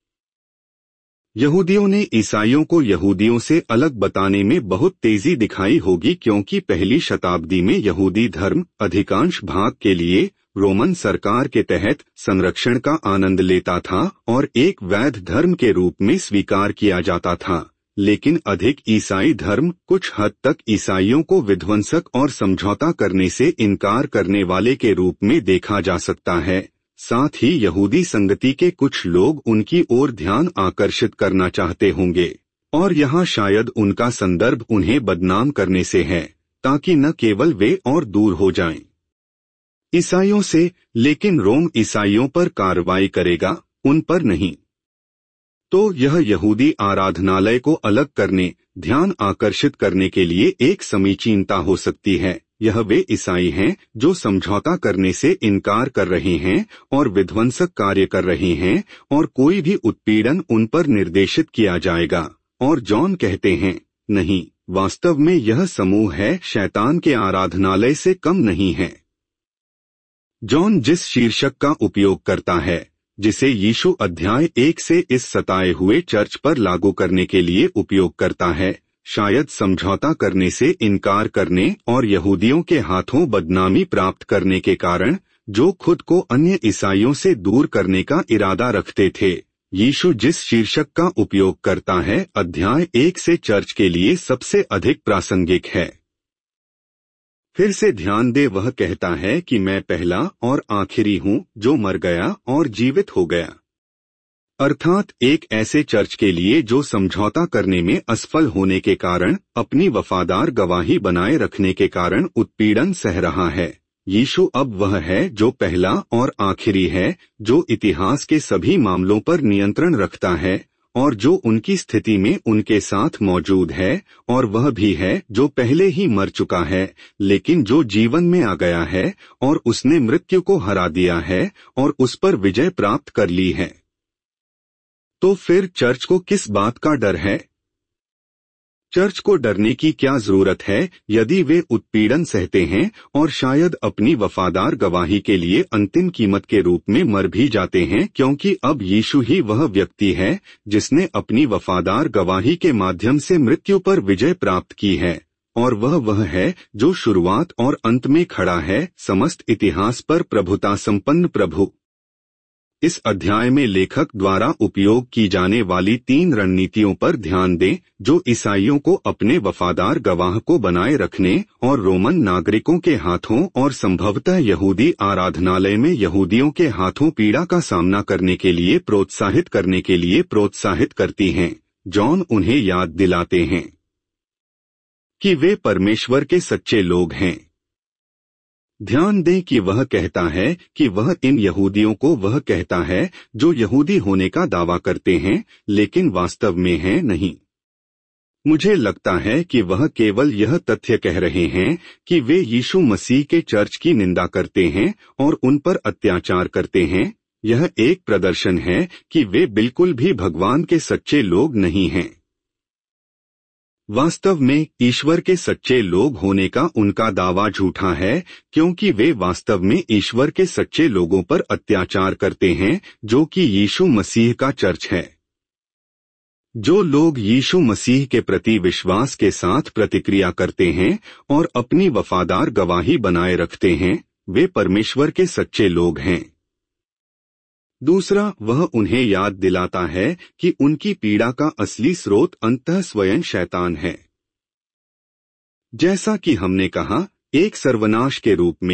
यहूदियों ने ईसाइयों को यहूदियों से अलग बताने में बहुत तेजी दिखाई होगी, क्योंकि पहली शताब्दी में यहूदी धर्म अधिकांश भाग के लिए रोमन सरकार के तहत संरक्षण का आनंद लेता था और एक वैध धर्म के रूप में स्वीकार किया जाता था। लेकिन अधिक ईसाई धर्म कुछ हद तक ईसाइयों को विध्वंसक और समझौता करने से इनकार करने वाले के रूप में देखा जा सकता है। साथ ही यहूदी संगति के कुछ लोग उनकी ओर ध्यान आकर्षित करना चाहते होंगे, और यहाँ शायद उनका संदर्भ उन्हें बदनाम करने से है, ताकि न केवल वे और दूर हो जाएं ईसाइयों से, लेकिन रोम ईसाइयों पर कार्रवाई करेगा, उन पर नहीं। तो यह यहूदी आराधनालय को अलग करने, ध्यान आकर्षित करने के लिए एक समीचीनता हो सकती है। यह वे ईसाई हैं जो समझौता करने से इनकार कर रहे हैं और विध्वंसक कार्य कर रहे हैं, और कोई भी उत्पीड़न उन पर निर्देशित किया जाएगा। और जॉन कहते हैं, नहीं, वास्तव में यह समूह है शैतान के आराधनालय से कम नहीं है। जॉन जिस शीर्षक का उपयोग करता है, जिसे यीशु अध्याय 1 से इस सताए हुए चर्च पर लागू करने के लिए उपयोग करता है, शायद समझौता करने से इनकार करने और यहूदियों के हाथों बदनामी प्राप्त करने के कारण, जो खुद को अन्य ईसाइयों से दूर करने का इरादा रखते थे। यीशु जिस शीर्षक का उपयोग करता है अध्याय 1 से चर्च के लिए सबसे अधिक प्रासंगिक है। फिर से ध्यान दे, वह कहता है कि मैं पहला और आखिरी हूँ जो मर गया और जीवित हो गया। अर्थात एक ऐसे चर्च के लिए जो समझौता करने में असफल होने के कारण, अपनी वफादार गवाही बनाए रखने के कारण उत्पीड़न सह रहा है। यीशु अब वह है जो पहला और आखिरी है, जो इतिहास के सभी मामलों पर नियंत्रण रखता है और जो उनकी स्थिति में उनके साथ मौजूद है, और वह भी है जो पहले ही मर चुका है, लेकिन जो जीवन में आ गया है और उसने मृत्यु को हरा दिया है और उस पर विजय प्राप्त कर ली है। तो फिर चर्च को किस बात का डर है? चर्च को डरने की क्या जरूरत है यदि वे उत्पीड़न सहते हैं और शायद अपनी वफादार गवाही के लिए अंतिम कीमत के रूप में मर भी जाते हैं, क्योंकि अब यीशु ही वह व्यक्ति है जिसने अपनी वफादार गवाही के माध्यम से मृत्यु पर विजय प्राप्त की है, और वह है जो शुरुआत और अंत में खड़ा है, समस्त इतिहास पर प्रभुता संपन्न प्रभु। इस अध्याय में लेखक द्वारा उपयोग की जाने वाली 3 रणनीतियों पर ध्यान दें, जो ईसाइयों को अपने वफादार गवाह को बनाए रखने और रोमन नागरिकों के हाथों और संभवतः यहूदी आराधनालय में यहूदियों के हाथों पीड़ा का सामना करने के लिए प्रोत्साहित करने के लिए प्रोत्साहित करती हैं। जॉन उन्हें याद दिलाते हैं कि वे परमेश्वर के सच्चे लोग हैं। ध्यान दें कि वह कहता है कि वह इन यहूदियों को वह कहता है जो यहूदी होने का दावा करते हैं लेकिन वास्तव में हैं नहीं। मुझे लगता है कि वह केवल यह तथ्य कह रहे हैं कि वे यीशु मसीह के चर्च की निंदा करते हैं और उन पर अत्याचार करते हैं। यह एक प्रदर्शन है कि वे बिल्कुल भी भगवान के सच्चे लोग नहीं हैं। वास्तव में ईश्वर के सच्चे लोग होने का उनका दावा झूठा है, क्योंकि वे वास्तव में ईश्वर के सच्चे लोगों पर अत्याचार करते हैं, जो कि यीशु मसीह का चर्च है। जो लोग यीशु मसीह के प्रति विश्वास के साथ प्रतिक्रिया करते हैं और अपनी वफादार गवाही बनाए रखते हैं, वे परमेश्वर के सच्चे लोग हैं। दूसरा, वह उन्हें याद दिलाता है कि उनकी पीड़ा का असली स्रोत अंततः स्वयं शैतान है। जैसा कि हमने कहा, एक सर्वनाश के रूप में,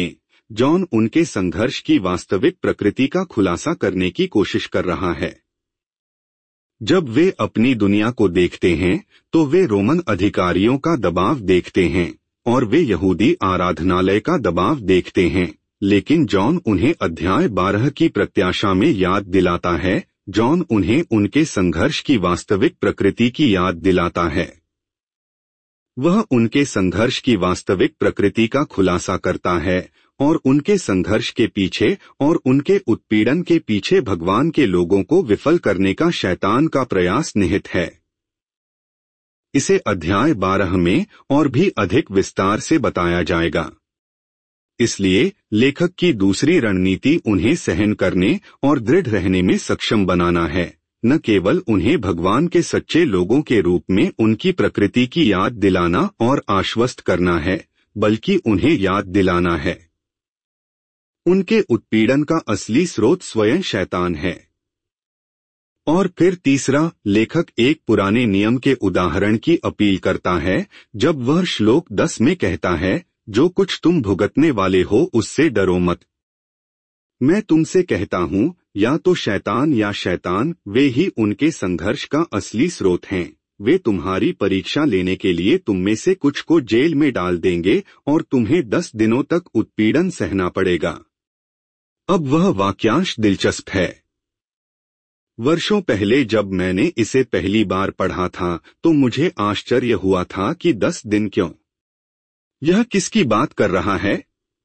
जॉन उनके संघर्ष की वास्तविक प्रकृति का खुलासा करने की कोशिश कर रहा है। जब वे अपनी दुनिया को देखते हैं तो वे रोमन अधिकारियों का दबाव देखते हैं और वे यहूदी आराधनालय का दबाव देखते हैं, लेकिन जॉन उन्हें अध्याय 12 की प्रत्याशा में याद दिलाता है। जॉन उन्हें उनके संघर्ष की वास्तविक प्रकृति की याद दिलाता है। वह उनके संघर्ष की वास्तविक प्रकृति का खुलासा करता है और उनके संघर्ष के पीछे और उनके उत्पीड़न के पीछे भगवान के लोगों को विफल करने का शैतान का प्रयास निहित है। इसे अध्याय 12 में और भी अधिक विस्तार से बताया जाएगा। इसलिए लेखक की दूसरी रणनीति उन्हें सहन करने और दृढ़ रहने में सक्षम बनाना है, न केवल उन्हें भगवान के सच्चे लोगों के रूप में उनकी प्रकृति की याद दिलाना और आश्वस्त करना है, बल्कि उन्हें याद दिलाना है उनके उत्पीड़न का असली स्रोत स्वयं शैतान है। और फिर तीसरा, लेखक एक पुराने नियम के उदाहरण की अपील करता है जब वह श्लोक 10 में कहता है, जो कुछ तुम भुगतने वाले हो उससे डरो मत। मैं तुमसे कहता हूँ, या तो शैतान या शैतान, वे ही उनके संघर्ष का असली स्रोत हैं। वे तुम्हारी परीक्षा लेने के लिए तुम में से कुछ को जेल में डाल देंगे और तुम्हें 10 दिनों तक उत्पीड़न सहना पड़ेगा। अब वह वाक्यांश दिलचस्प है। वर्षों पहले जब मैंने इसे पहली बार पढ़ा था तो मुझे आश्चर्य हुआ था कि 10 दिन क्यों? यह किसकी बात कर रहा है?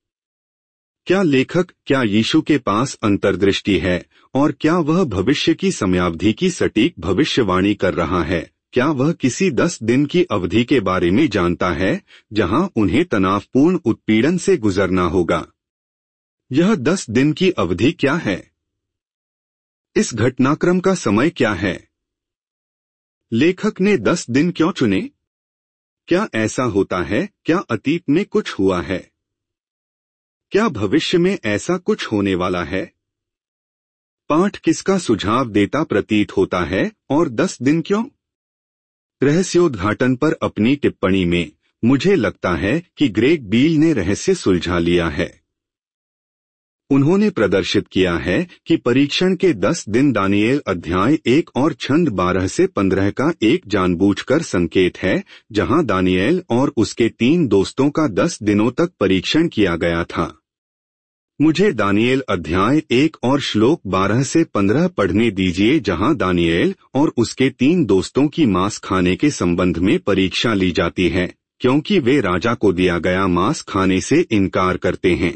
क्या यीशु के पास अंतर्दृष्टि है और क्या वह भविष्य की समयावधि की सटीक भविष्यवाणी कर रहा है? क्या वह किसी 10 दिन की अवधि के बारे में जानता है जहां उन्हें तनावपूर्ण उत्पीड़न से गुजरना होगा? यह 10 दिन की अवधि क्या है? इस घटनाक्रम का समय क्या है? लेखक ने 10 दिन क्यों चुने? क्या ऐसा होता है? क्या अतीत में कुछ हुआ है? क्या भविष्य में ऐसा कुछ होने वाला है? पाठ किसका सुझाव देता प्रतीत होता है और 10 दिन क्यों? रहस्योद्घाटन पर अपनी टिप्पणी में मुझे लगता है कि ग्रेग बील ने रहस्य सुलझा लिया है। उन्होंने प्रदर्शित किया है कि परीक्षण के 10 दिन दानिएल अध्याय 1 और छंद 12 से 15 का एक जानबूझकर संकेत है, जहां दानिएल और उसके 3 दोस्तों का 10 दिनों तक परीक्षण किया गया था। मुझे दानिएल अध्याय 1 और श्लोक 12 से 15 पढ़ने दीजिए, जहां दानिएल और उसके 3 दोस्तों की मांस खाने के संबंध में परीक्षा ली जाती है, क्योंकि वे राजा को दिया गया मांस खाने से इनकार करते हैं।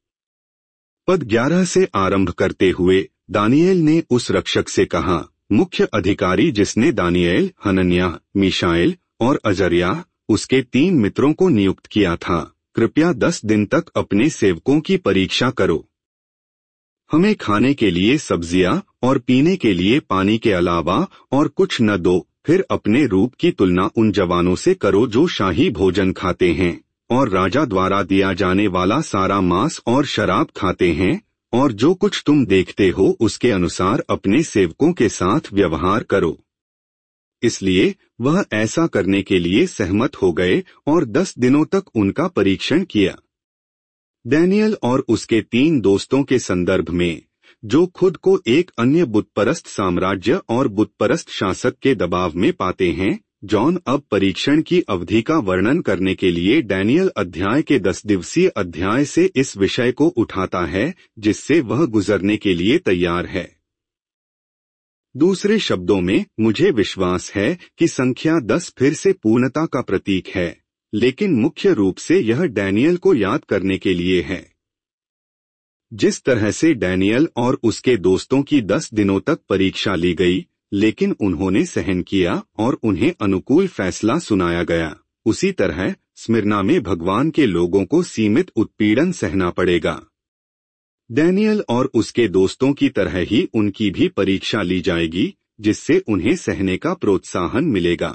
पद 11 से आरंभ करते हुए दानिएल ने उस रक्षक से कहा, मुख्य अधिकारी जिसने दानिएल, हनन्याह, मीशाएल और अजर्याह उसके 3 मित्रों को नियुक्त किया था, कृपया 10 दिन तक अपने सेवकों की परीक्षा करो। हमें खाने के लिए सब्जियां और पीने के लिए पानी के अलावा और कुछ न दो। फिर अपने रूप की तुलना उन जवानों से करो जो शाही भोजन खाते हैं और राजा द्वारा दिया जाने वाला सारा मांस और शराब खाते हैं, और जो कुछ तुम देखते हो उसके अनुसार अपने सेवकों के साथ व्यवहार करो। इसलिए वह ऐसा करने के लिए सहमत हो गए और 10 दिनों तक उनका परीक्षण किया। दानिएल और उसके 3 दोस्तों के संदर्भ में, जो खुद को एक अन्य बुतपरस्त साम्राज्य और बुतपरस्त शासक के दबाव में पाते हैं, जॉन अब परीक्षण की अवधि का वर्णन करने के लिए दानिएल अध्याय के 10 दिवसीय अध्याय से इस विषय को उठाता है जिससे वह गुजरने के लिए तैयार है। दूसरे शब्दों में, मुझे विश्वास है कि संख्या 10 फिर से पूर्णता का प्रतीक है, लेकिन मुख्य रूप से यह दानिएल को याद करने के लिए है। जिस तरह से दानिएल और उसके दोस्तों की 10 दिनों तक परीक्षा ली गई, लेकिन उन्होंने सहन किया और उन्हें अनुकूल फैसला सुनाया गया, उसी तरह स्मिर्ना में भगवान के लोगों को सीमित उत्पीड़न सहना पड़ेगा। दानिएल और उसके दोस्तों की तरह ही उनकी भी परीक्षा ली जाएगी, जिससे उन्हें सहने का प्रोत्साहन मिलेगा।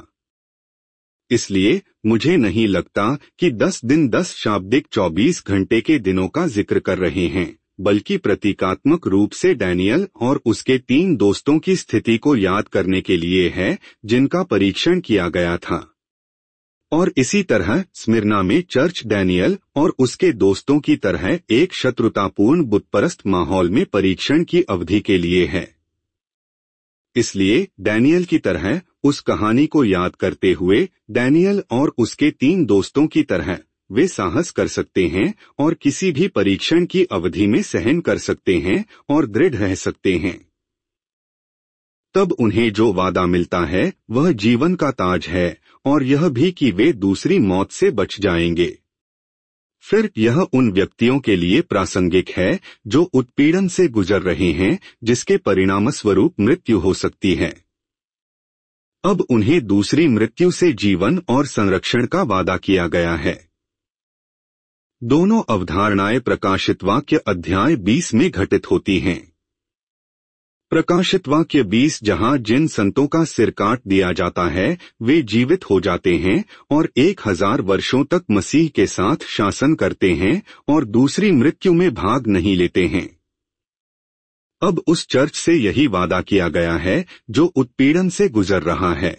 इसलिए मुझे नहीं लगता कि 10 दिन 10 शाब्दिक 24 घंटे के दिनों का जिक्र कर रहे हैं, बल्कि प्रतीकात्मक रूप से दानिएल और उसके 3 दोस्तों की स्थिति को याद करने के लिए है जिनका परीक्षण किया गया था। और इसी तरह स्मिर्ना में चर्च डैनियल और उसके दोस्तों की तरह एक शत्रुतापूर्ण बुतपरस्त माहौल में परीक्षण की अवधि के लिए है। इसलिए डैनियल की तरह उस कहानी को याद करते हुए डैनियल और उसके 3 दोस्तों की तरह वे साहस कर सकते हैं और किसी भी परीक्षण की अवधि में सहन कर सकते हैं और दृढ़ रह सकते हैं। तब उन्हें जो वादा मिलता है वह जीवन का ताज है और यह भी कि वे दूसरी मौत से बच जाएंगे। फिर यह उन व्यक्तियों के लिए प्रासंगिक है जो उत्पीड़न से गुजर रहे हैं, जिसके परिणामस्वरूप मृत्यु हो सकती है। अब उन्हें दूसरी मृत्यु से जीवन और संरक्षण का वादा किया गया है। दोनों अवधारणाएं प्रकाशित वाक्य अध्याय 20 में घटित होती हैं। प्रकाशित वाक्य 20 जहां जिन संतों का सिर काट दिया जाता है वे जीवित हो जाते हैं और 1000 वर्षों तक मसीह के साथ शासन करते हैं और दूसरी मृत्यु में भाग नहीं लेते हैं। अब उस चर्च से यही वादा किया गया है जो उत्पीड़न से गुजर रहा है।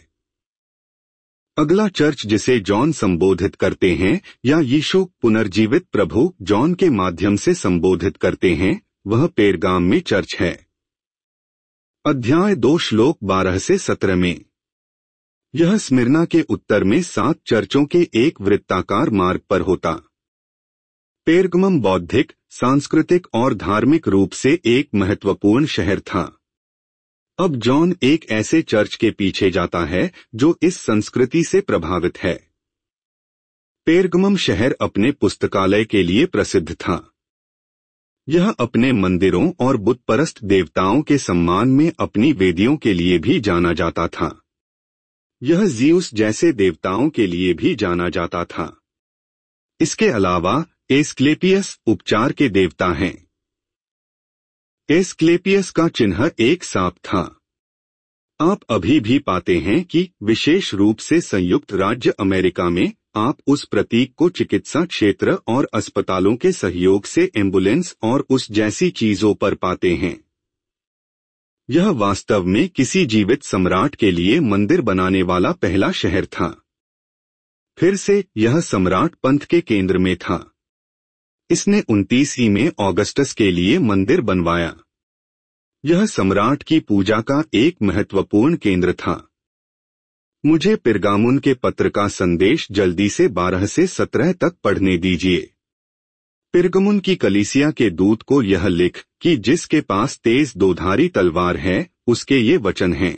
अगला चर्च जिसे जॉन संबोधित करते हैं या यीशु पुनर्जीवित प्रभु जॉन के माध्यम से संबोधित करते हैं, वह पेरगाम में चर्च है। अध्याय 2 श्लोक 12 से 17 में यह स्मिर्ना के उत्तर में 7 चर्चों के एक वृत्ताकार मार्ग पर होता। पेरगमम बौद्धिक, सांस्कृतिक और धार्मिक रूप से एक महत्वपूर्ण शहर था। अब जॉन एक ऐसे चर्च के पीछे जाता है जो इस संस्कृति से प्रभावित है। पेरगमम शहर अपने पुस्तकालय के लिए प्रसिद्ध था। यह अपने मंदिरों और बुतपरस्त देवताओं के सम्मान में अपनी वेदियों के लिए भी जाना जाता था। यह ज़ीउस जैसे देवताओं के लिए भी जाना जाता था। इसके अलावा एस्क्लेपियस उपचार के देवता हैं। एस्क्लेपियस का चिन्ह एक सांप था। आप अभी भी पाते हैं कि विशेष रूप से संयुक्त राज्य अमेरिका में आप उस प्रतीक को चिकित्सा क्षेत्र और अस्पतालों के सहयोग से एम्बुलेंस और उस जैसी चीजों पर पाते हैं। यह वास्तव में किसी जीवित सम्राट के लिए मंदिर बनाने वाला पहला शहर था। फिर से यह सम्राट पंथ के केंद्र में था। इसने 29 अगस्त के लिए मंदिर बनवाया। यह सम्राट की पूजा का एक महत्वपूर्ण केंद्र था। मुझे पिरगामुन के पत्र का संदेश जल्दी से 12 से 17 तक पढ़ने दीजिए। पिरगमुन की कलीसिया के दूत को यह लिख कि जिसके पास तेज दोधारी तलवार है उसके ये वचन हैं।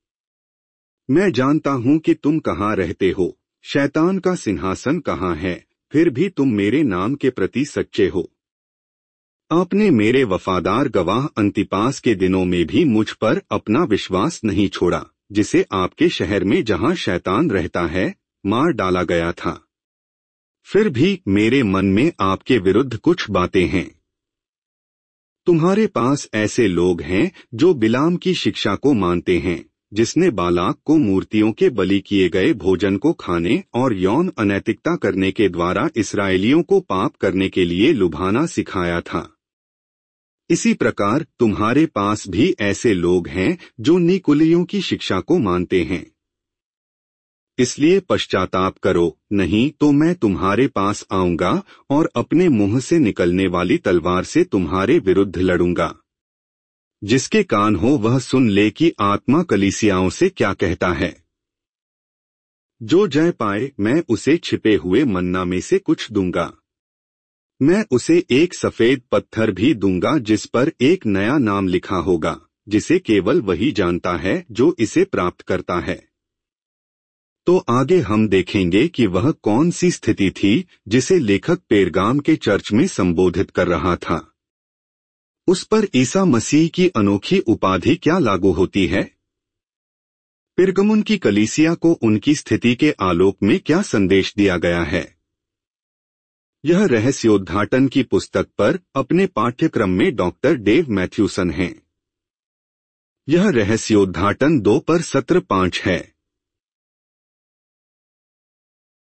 मैं जानता हूं कि तुम कहाँ रहते हो, शैतान का सिंहासन कहाँ है, फिर भी तुम मेरे नाम के प्रति सच्चे हो। आपने मेरे वफादार गवाह अंतिपास के दिनों में भी मुझ पर अपना विश्वास नहीं छोड़ा, जिसे आपके शहर में जहां शैतान रहता है मार डाला गया था। फिर भी मेरे मन में आपके विरुद्ध कुछ बातें हैं। तुम्हारे पास ऐसे लोग हैं जो बिलाम की शिक्षा को मानते हैं, जिसने बालाक को मूर्तियों के बलि किए गए भोजन को खाने और यौन अनैतिकता करने के द्वारा इस्राएलियों को पाप करने के लिए लुभाना सिखाया था। इसी प्रकार तुम्हारे पास भी ऐसे लोग हैं जो निकुलियों की शिक्षा को मानते हैं। इसलिए पश्चाताप करो, नहीं तो मैं तुम्हारे पास आऊंगा और अपने मुंह से निकलने वाली तलवार से तुम्हारे विरुद्ध लड़ूंगा। जिसके कान हो वह सुन ले कि आत्मा कलीसियाओं से क्या कहता है। जो जय पाए मैं उसे छिपे हुए मन्ना में से कुछ दूंगा। मैं उसे एक सफेद पत्थर भी दूंगा जिस पर एक नया नाम लिखा होगा, जिसे केवल वही जानता है जो इसे प्राप्त करता है। तो आगे हम देखेंगे कि वह कौन सी स्थिति थी जिसे लेखक पेरगाम के चर्च में संबोधित कर रहा था। उस पर ईसा मसीह की अनोखी उपाधि क्या लागू होती है। पिरगमुन की कलीसिया को उनकी स्थिति के आलोक में क्या संदेश दिया गया है। यह रहस्योद्घाटन की पुस्तक पर अपने पाठ्यक्रम में डॉक्टर डेव मैथ्यूसन हैं। यह रहस्योद्घाटन 2 पर सत्र 5 है।